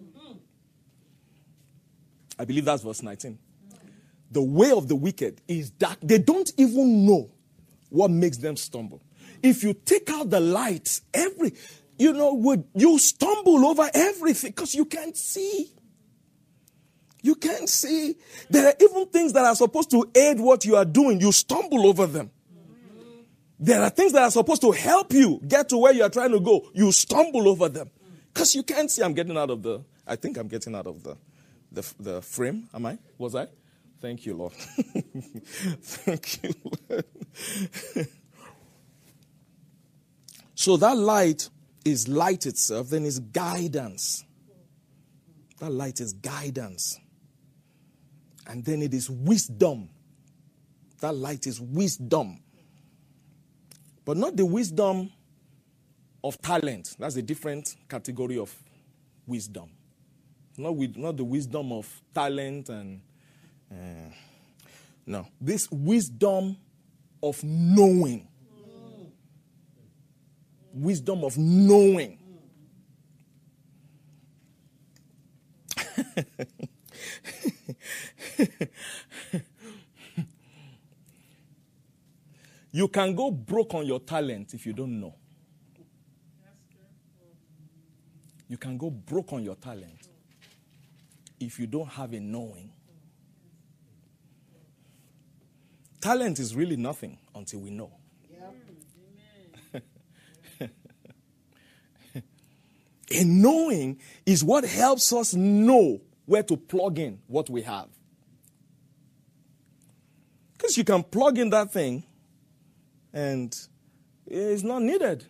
I believe that's verse 19. The way of the wicked is dark. They don't even know what makes them stumble. If you take out the lights, you stumble over everything because you can't see. You can't see. There are even things that are supposed to aid what you are doing. You stumble over them. There are things that are supposed to help you get to where you are trying to go. You stumble over them because you can't see. I think I'm getting out of the frame. Am I? Was I? Thank you, Lord. Thank you, Lord. So that light is light itself, then is guidance. That light is guidance. And then it is wisdom. That light is wisdom. But not the wisdom of talent. That's a different category of wisdom. Not the wisdom of talent and... no. This wisdom of knowing. Wisdom of knowing. You can go broke on your talent if you don't know. You can go broke on your talent if you don't have a knowing. Talent is really nothing until we know. A knowing is what helps us know where to plug in what we have. Because you can plug in that thing and it's not needed.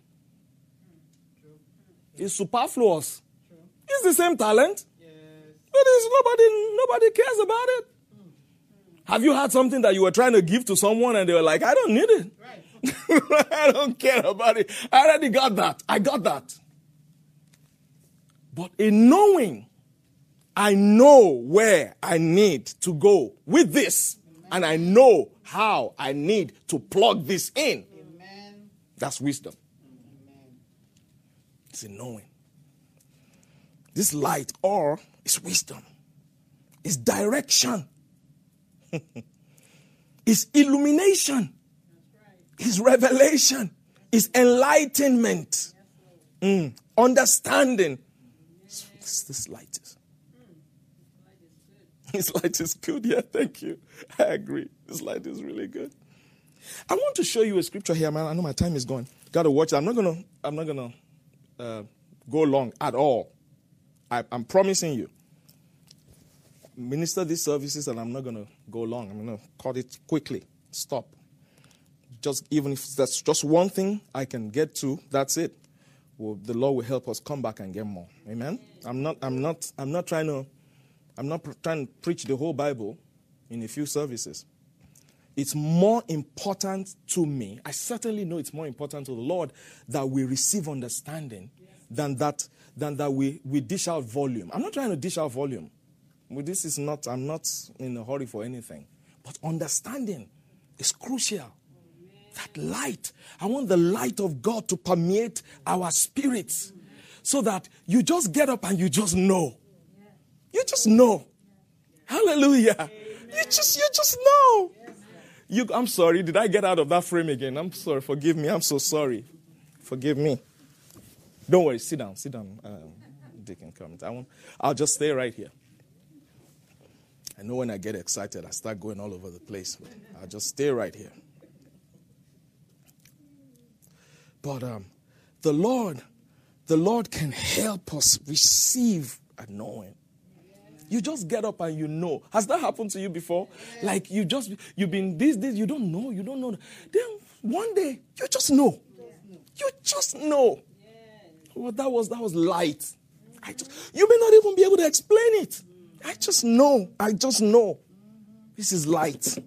It's superfluous. It's the same talent. But nobody cares about it. Have you had something that you were trying to give to someone and they were like, I don't need it. Right. I don't care about it. I already got that. I got that. But in knowing, I know where I need to go with this. Amen. And I know how I need to plug this in. Amen. That's wisdom. Amen. It's in knowing. This light or is wisdom. It's direction. It's illumination. It's revelation. It's enlightenment. Understanding. This light is. This light is good. Yeah, thank you. I agree. This light is really good. I want to show you a scripture here, man. I know my time is gone. Got to watch it. I'm not gonna go long at all. I'm promising you. Minister these services, and I'm not gonna go long. I'm gonna cut it quickly. Stop. Just even if that's just one thing I can get to, that's it. Well, the Lord will help us come back and get more. Amen. I'm not trying to preach the whole Bible in a few services. It's more important to me. I certainly know it's more important to the Lord that we receive understanding than that we dish out volume. I'm not trying to dish out volume. I'm not in a hurry for anything. But understanding is crucial. That light. I want the light of God to permeate our spirits so that you just get up and you just know. You just know. Hallelujah. You just know. I'm sorry. Did I get out of that frame again? I'm sorry. Forgive me. I'm so sorry. Forgive me. Don't worry. Sit down. Dick and come. I'll just stay right here. I know when I get excited, I start going all over the place. But I'll just stay right here. But the Lord can help us receive a knowing. You just get up and you know. Has that happened to you before? Like you've been this, you don't know. Then one day, you just know. You just know. Well, that was light. You may not even be able to explain it. I just know. This is light.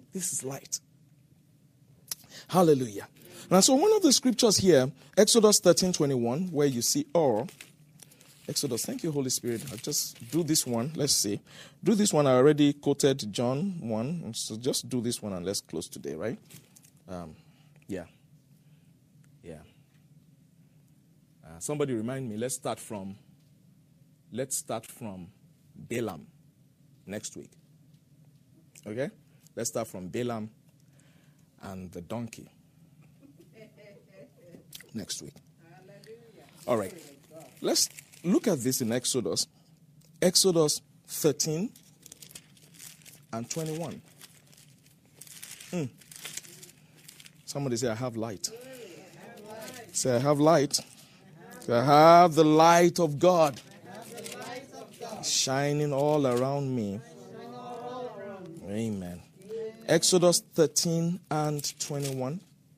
Hallelujah. Now, so one of the scriptures here, Exodus 13:21, where you see Exodus, thank you, Holy Spirit. I'll just do this one. Let's see. Do this one. I already quoted John 1. So just do this one and let's close today, right? Yeah. Somebody remind me. Let's start from Balaam next week. Okay? Let's start from Balaam and the donkey next week. All right. Let's look at this in Exodus. Exodus 13 and 21. Somebody say, I have light. Say, I have light. Say, I have the light of God shining all around me. Amen. Exodus 13 and 21.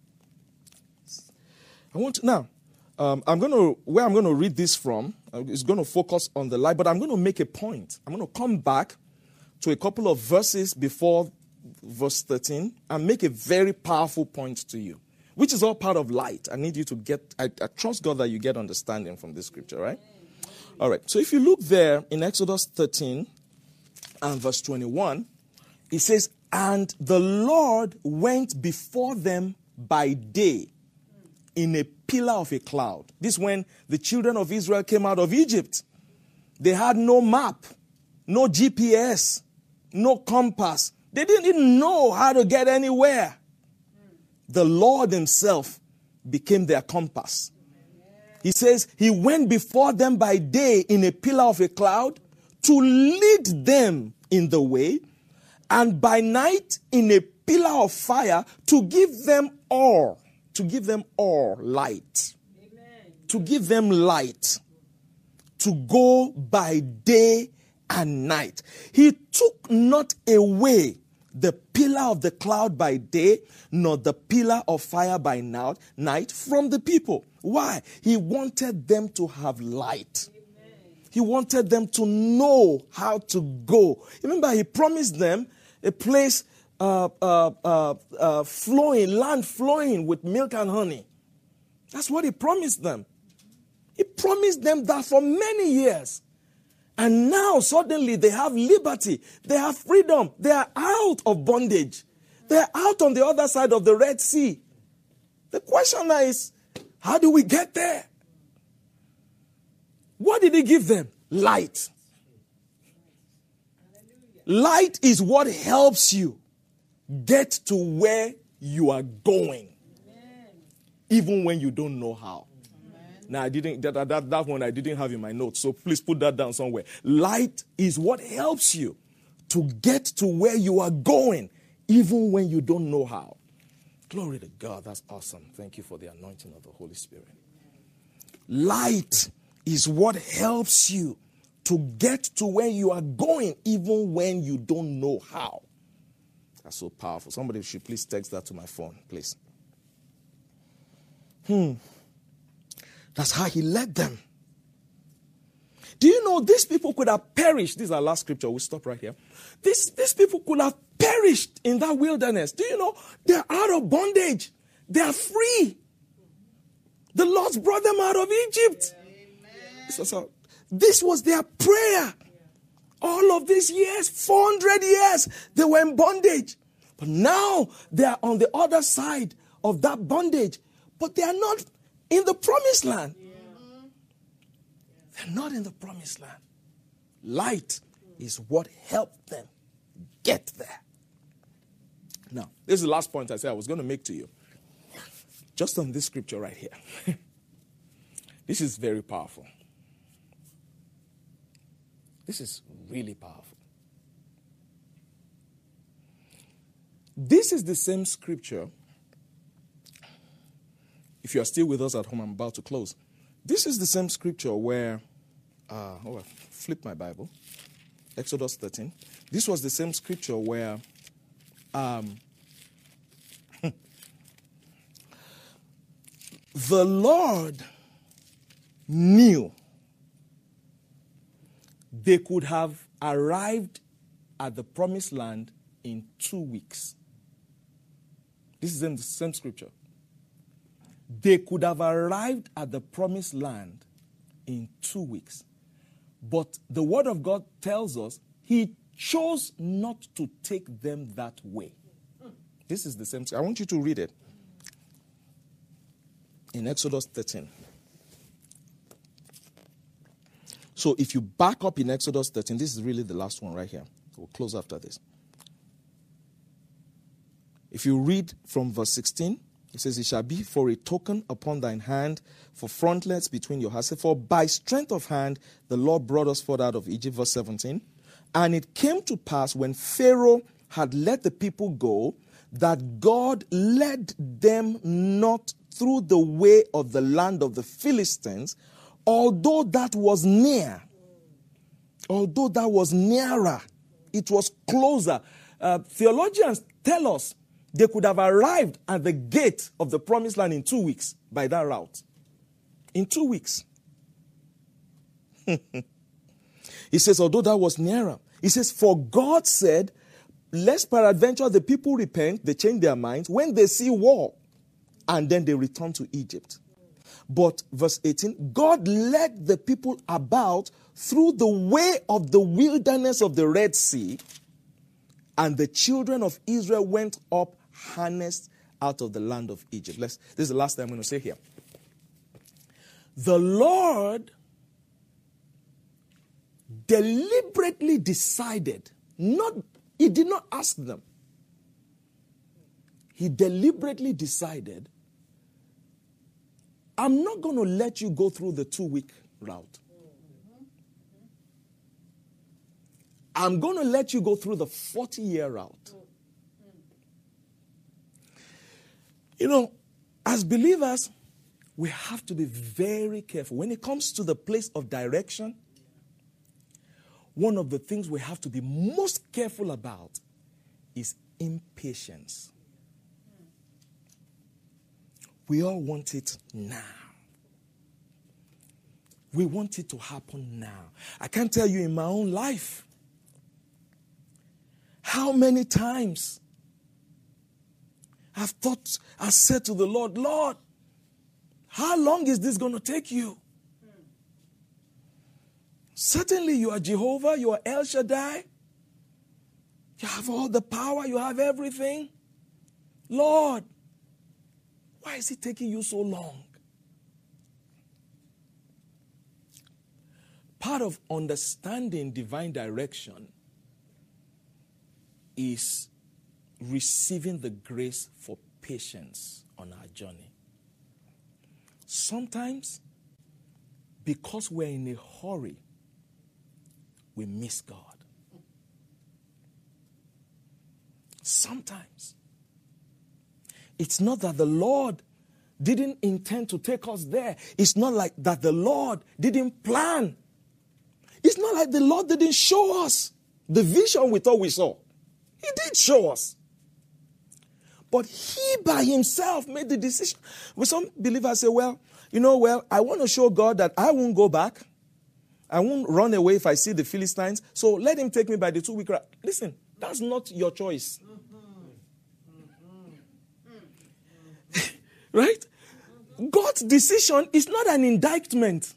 Where I'm going to read this from is going to focus on the light, but I'm going to make a point. I'm going to come back to a couple of verses before verse 13 and make a very powerful point to you, which is all part of light. I need you to get, I trust God that you get understanding from this scripture, right? All right. So if you look there in Exodus 13 and verse 21, it says, and the Lord went before them by day in a pillar of a cloud. This when the children of Israel came out of Egypt. They had no map, no GPS, no compass. They didn't know how to get anywhere. The Lord himself became their compass. He says he went before them by day in a pillar of a cloud to lead them in the way, and by night in a pillar of fire to give them all light. Amen. To give them light to go by day and night. He took not away the pillar of the cloud by day, nor the pillar of fire by night from the people. Why? He wanted them to have light. Amen. He wanted them to know how to go. Remember, he promised them a place land flowing with milk and honey. That's what he promised them. He promised them that for many years. And now suddenly they have liberty. They have freedom. They are out of bondage. They are out on the other side of the Red Sea. The question now is, how do we get there? What did he give them? Light. Light is what helps you get to where you are going, even when you don't know how. Now, I didn't that one I didn't have in my notes, so please put that down somewhere. Light is what helps you to get to where you are going, even when you don't know how. Glory to God. That's awesome. Thank you for the anointing of the Holy Spirit. Light is what helps you to get to where you are going, even when you don't know how. That's so powerful. Somebody should please text that to my phone, please. That's how he led them. Do you know these people could have perished? This is our last scripture. We'll stop right here. These people could have perished in that wilderness. Do you know they're out of bondage? They are free. The Lord brought them out of Egypt. So this was their prayer. All of these years, 400 years, they were in bondage. But now they are on the other side of that bondage. But they are not in the promised land. They're not in the promised land. Light is what helped them get there. Now, this is the last point I said I was going to make to you. Just on this scripture right here. This is very powerful. This is really powerful. This is the same scripture. If you are still with us at home, I'm about to close. This is the same scripture where, I flipped my Bible. Exodus 13. This was the same scripture where the Lord knew they could have arrived at the promised land in 2 weeks. This is in the same scripture. They could have arrived at the promised land in 2 weeks. But the word of God tells us he chose not to take them that way. This is the same. I want you to read it. In Exodus 13. So if you back up in Exodus 13, this is really the last one right here. We'll close after this. If you read from verse 16, it says, it shall be for a token upon thine hand, for frontlets between your hands. For by strength of hand the Lord brought us forth out of Egypt. Verse 17. And it came to pass when Pharaoh had let the people go, that God led them not through the way of the land of the Philistines, although that was near. Although that was nearer. It was closer. Theologians tell us they could have arrived at the gate of the promised land in 2 weeks by that route. In 2 weeks. He says, although that was nearer. He says, for God said, lest peradventure the people repent, they change their minds, when they see war, and then they return to Egypt. But verse 18, God led the people about through the way of the wilderness of the Red Sea, and the children of Israel went up harnessed out of the land of Egypt. This is the last thing I'm going to say here. The Lord deliberately decided, he did not ask them. He deliberately decided, I'm not going to let you go through the 2-week route. I'm going to let you go through the 40-year route. You know, as believers, we have to be very careful. When it comes to the place of direction, one of the things we have to be most careful about is impatience. We all want it now. We want it to happen now. I can't tell you in my own life how many times I've said to the Lord, Lord, how long is this going to take you? Certainly you are Jehovah, you are El Shaddai. You have all the power, you have everything. Lord, why is it taking you so long? Part of understanding divine direction is receiving the grace for patience on our journey. Sometimes, because we're in a hurry, we miss God. Sometimes, it's not that the Lord didn't intend to take us there. It's not like that the Lord didn't plan. It's not like the Lord didn't show us the vision we thought we saw. He did show us. But he by himself made the decision. Well, some believers say, I want to show God that I won't go back. I won't run away if I see the Philistines. So let him take me by the 2-week route. Listen, that's not your choice. Right? God's decision is not an indictment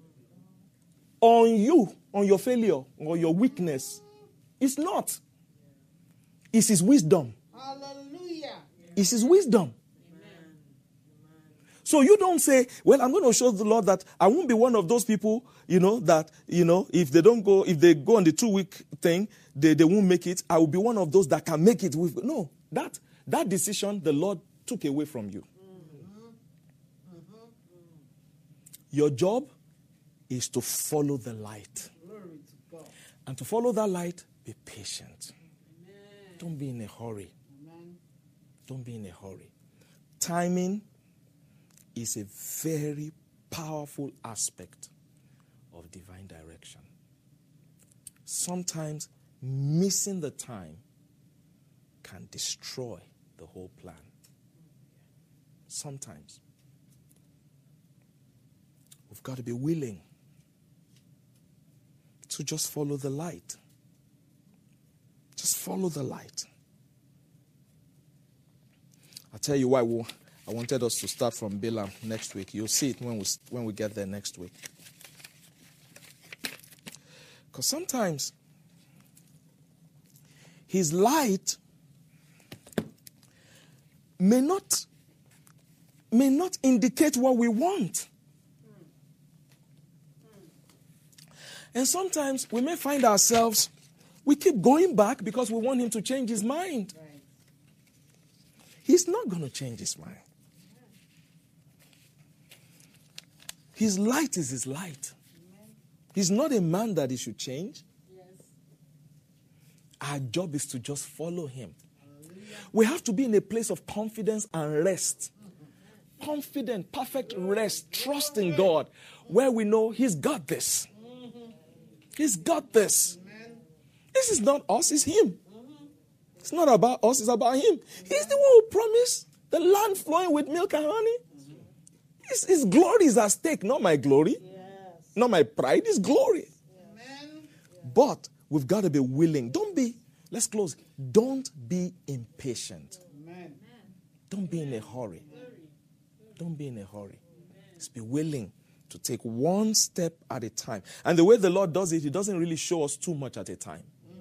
on you, on your failure, or your weakness. It's not. It's his wisdom. Hallelujah. It's his wisdom. Amen. So you don't say, well, I'm going to show the Lord that I won't be one of those people, if they go on the 2-week thing, they won't make it. I will be one of those that can make it. No, that decision the Lord took away from you. Your job is to follow the light. Glory to God. And to follow that light, be patient. Amen. Don't be in a hurry. Amen. Don't be in a hurry. Timing is a very powerful aspect of divine direction. sometimes missing the time can destroy the whole plan. Sometimes. We've got to be willing to just follow the light. Just follow the light. I'll tell you why I wanted us to start from Balaam next week. You'll see it when we get there next week. Because sometimes his light may not indicate what we want. And sometimes we may find ourselves, we keep going back because we want him to change his mind. Right. He's not going to change his mind. His light is his light. Amen. He's not a man that he should change. Yes. Our job is to just follow him. Hallelujah. We have to be in a place of confidence and rest. Confident, perfect rest, trust in God, where we know he's got this. He's got this. Amen. This is not us, it's him. It's not about us, it's about him. He's the one who promised the land flowing with milk and honey. His glory is at stake, not my glory, Yes. not my pride, his glory. Amen. But we've got to be willing. Let's close. Don't be impatient. Amen. Don't be in a hurry. Don't be in a hurry. Just be willing to take one step at a time. And the way the Lord does it, he doesn't really show us too much at a time.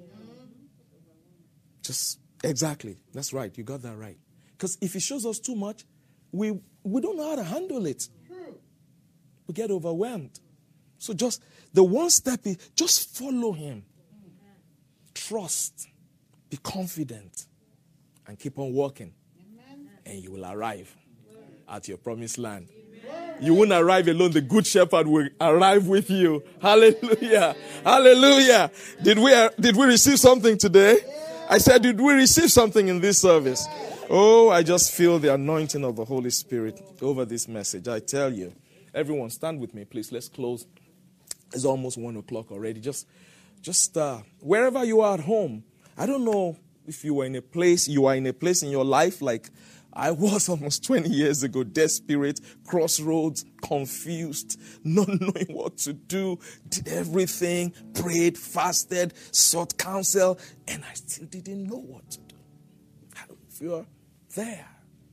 Just, exactly. That's right. You got that right. Because if he shows us too much, we don't know how to handle it. True. We get overwhelmed. So just, the one step is, just follow him. Trust. Be confident. And keep on walking. Amen. And you will arrive at your promised land. You won't arrive alone. The good shepherd will arrive with you. Hallelujah. Hallelujah. Did we receive something today? I said, did we receive something in this service? Oh, I just feel the anointing of the Holy Spirit over this message. I tell you. Everyone, stand with me, please. Let's close. It's almost 1 o'clock already. Just wherever you are at home. I don't know if you are in a place in your life like I was almost 20 years ago, desperate, crossroads, confused, not knowing what to do, did everything, prayed, fasted, sought counsel, and I still didn't know what to do. I don't know if you're there.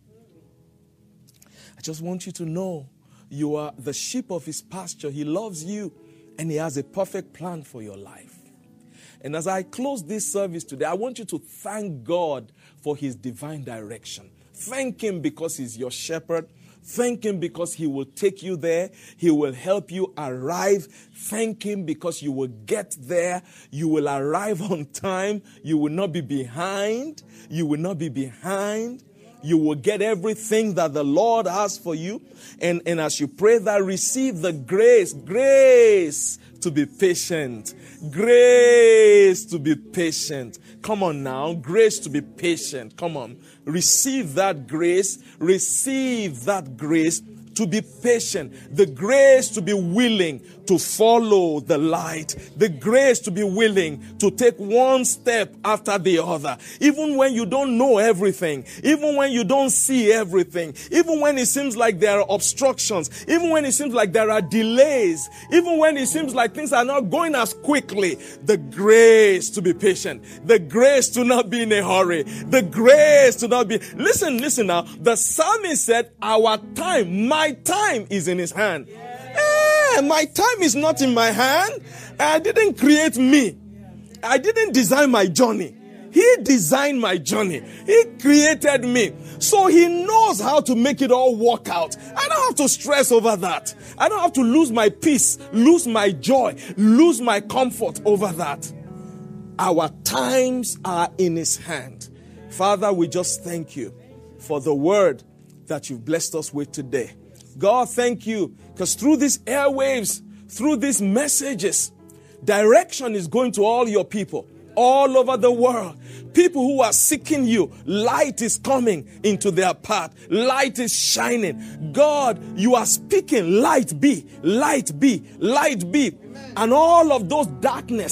I just want you to know you are the sheep of his pasture. He loves you, and he has a perfect plan for your life. And as I close this service today, I want you to thank God for his divine direction. Thank him because he's your shepherd. Thank him because he will take you there. He will help you arrive. Thank him because you will get there. You will arrive on time. You will not be behind. You will not be behind. You will get everything that the Lord has for you. And as you pray that, receive the grace to be patient. Grace to be patient. Come on now. Grace to be patient. Come on. Receive that grace. Receive that grace to be patient. The grace to be willing to follow the light. The grace to be willing to take one step after the other. Even when you don't know everything. Even when you don't see everything. Even when it seems like there are obstructions. Even when it seems like there are delays. Even when it seems like things are not going as quickly. The grace to be patient. The grace to not be in a hurry. The grace to not be... Listen now. The psalmist said, our time, my time is in his hand. My time is not in my hand. I didn't create me. I didn't design my journey. He designed my journey. He created me. So he knows how to make it all work out. I don't have to stress over that. I don't have to lose my peace, lose my joy, lose my comfort over that. Our times are in his hand. Father, we just thank you for the word that you've blessed us with today. God, thank you, because through these airwaves, through these messages, direction is going to all your people, all over the world. People who are seeking you, light is coming into their path. Light is shining. God, you are speaking, light be, light be, light be. And all of those darkness,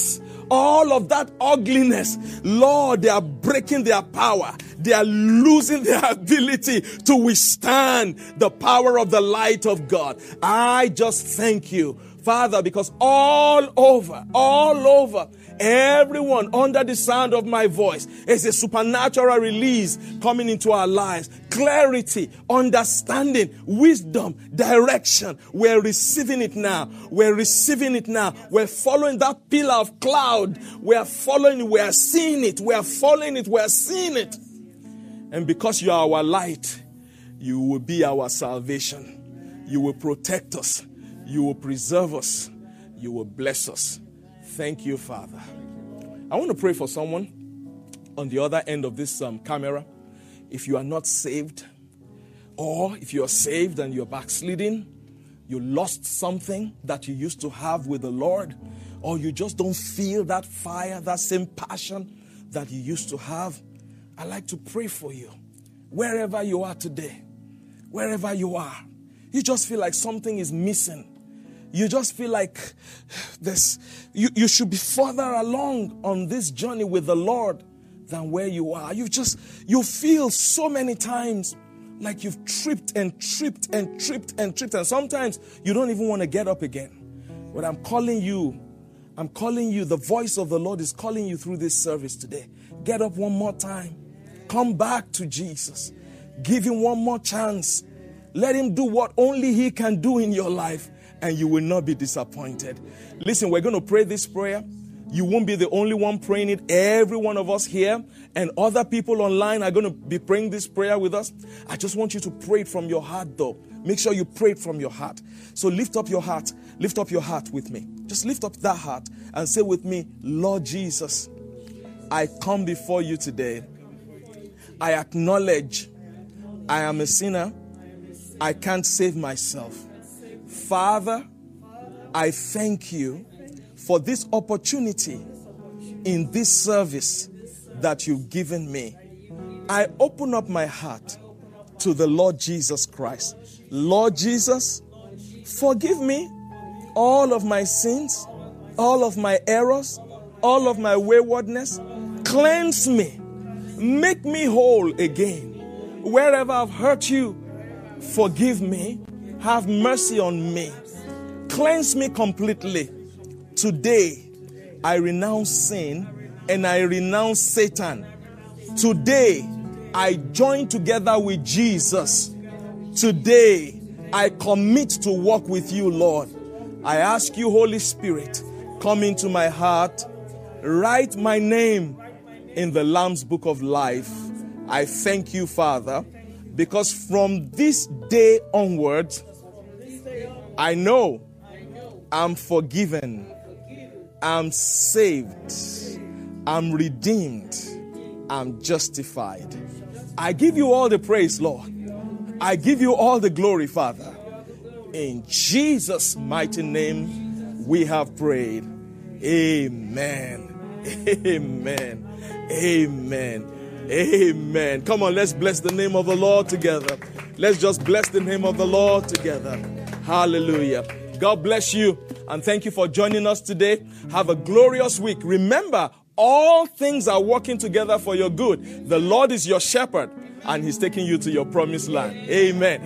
all of that ugliness, Lord, they are breaking their power. They are losing their ability to withstand the power of the light of God. I just thank you, Father, because all over, everyone under the sound of my voice is a supernatural release coming into our lives. Clarity, understanding, wisdom, direction. We're receiving it now. We're receiving it now. We're following that pillar of cloud. We're following it. We're seeing it. We're following it. We're seeing it. And because you are our light, you will be our salvation. You will protect us. You will preserve us. You will bless us. Thank you, Father. I want to pray for someone on the other end of this camera. If you are not saved, or if you are saved and you're backsliding, you lost something that you used to have with the Lord, or you just don't feel that fire, that same passion that you used to have, I'd like to pray for you. Wherever you are today, wherever you are, you just feel like something is missing. You just feel like you should be further along on this journey with the Lord than where you are. You feel so many times like you've tripped and tripped and tripped and tripped. And sometimes you don't even want to get up again. But I'm calling you, the voice of the Lord is calling you through this service today. Get up one more time. Come back to Jesus. Give him one more chance. Let him do what only he can do in your life. And you will not be disappointed. Listen, we're going to pray this prayer. You won't be the only one praying it. Every one of us here and other people online are going to be praying this prayer with us. I just want you to pray it from your heart, though. Make sure you pray it from your heart. So lift up your heart. Lift up your heart with me. Just lift up that heart and say with me, Lord Jesus, I come before you today. I acknowledge I am a sinner. I can't save myself. Father, I thank you for this opportunity in this service that you've given me. I open up my heart to the Lord Jesus Christ. Lord Jesus, forgive me all of my sins, all of my errors, all of my waywardness. Cleanse me. Make me whole again. Wherever I've hurt you, forgive me. Have mercy on me. Cleanse me completely. Today, I renounce sin and I renounce Satan. Today, I join together with Jesus. Today, I commit to walk with you, Lord. I ask you, Holy Spirit, come into my heart. Write my name in the Lamb's Book of Life. I thank you, Father, because from this day onwards, I know I'm forgiven, I'm saved, I'm redeemed, I'm justified. I give you all the praise, Lord. I give you all the glory, Father. In Jesus' mighty name, we have prayed. Amen. Amen. Amen. Amen. Come on, let's bless the name of the Lord together. Let's just bless the name of the Lord together. Hallelujah. God bless you and thank you for joining us today. Have a glorious week. Remember, all things are working together for your good. The Lord is your shepherd and he's taking you to your promised land. Amen.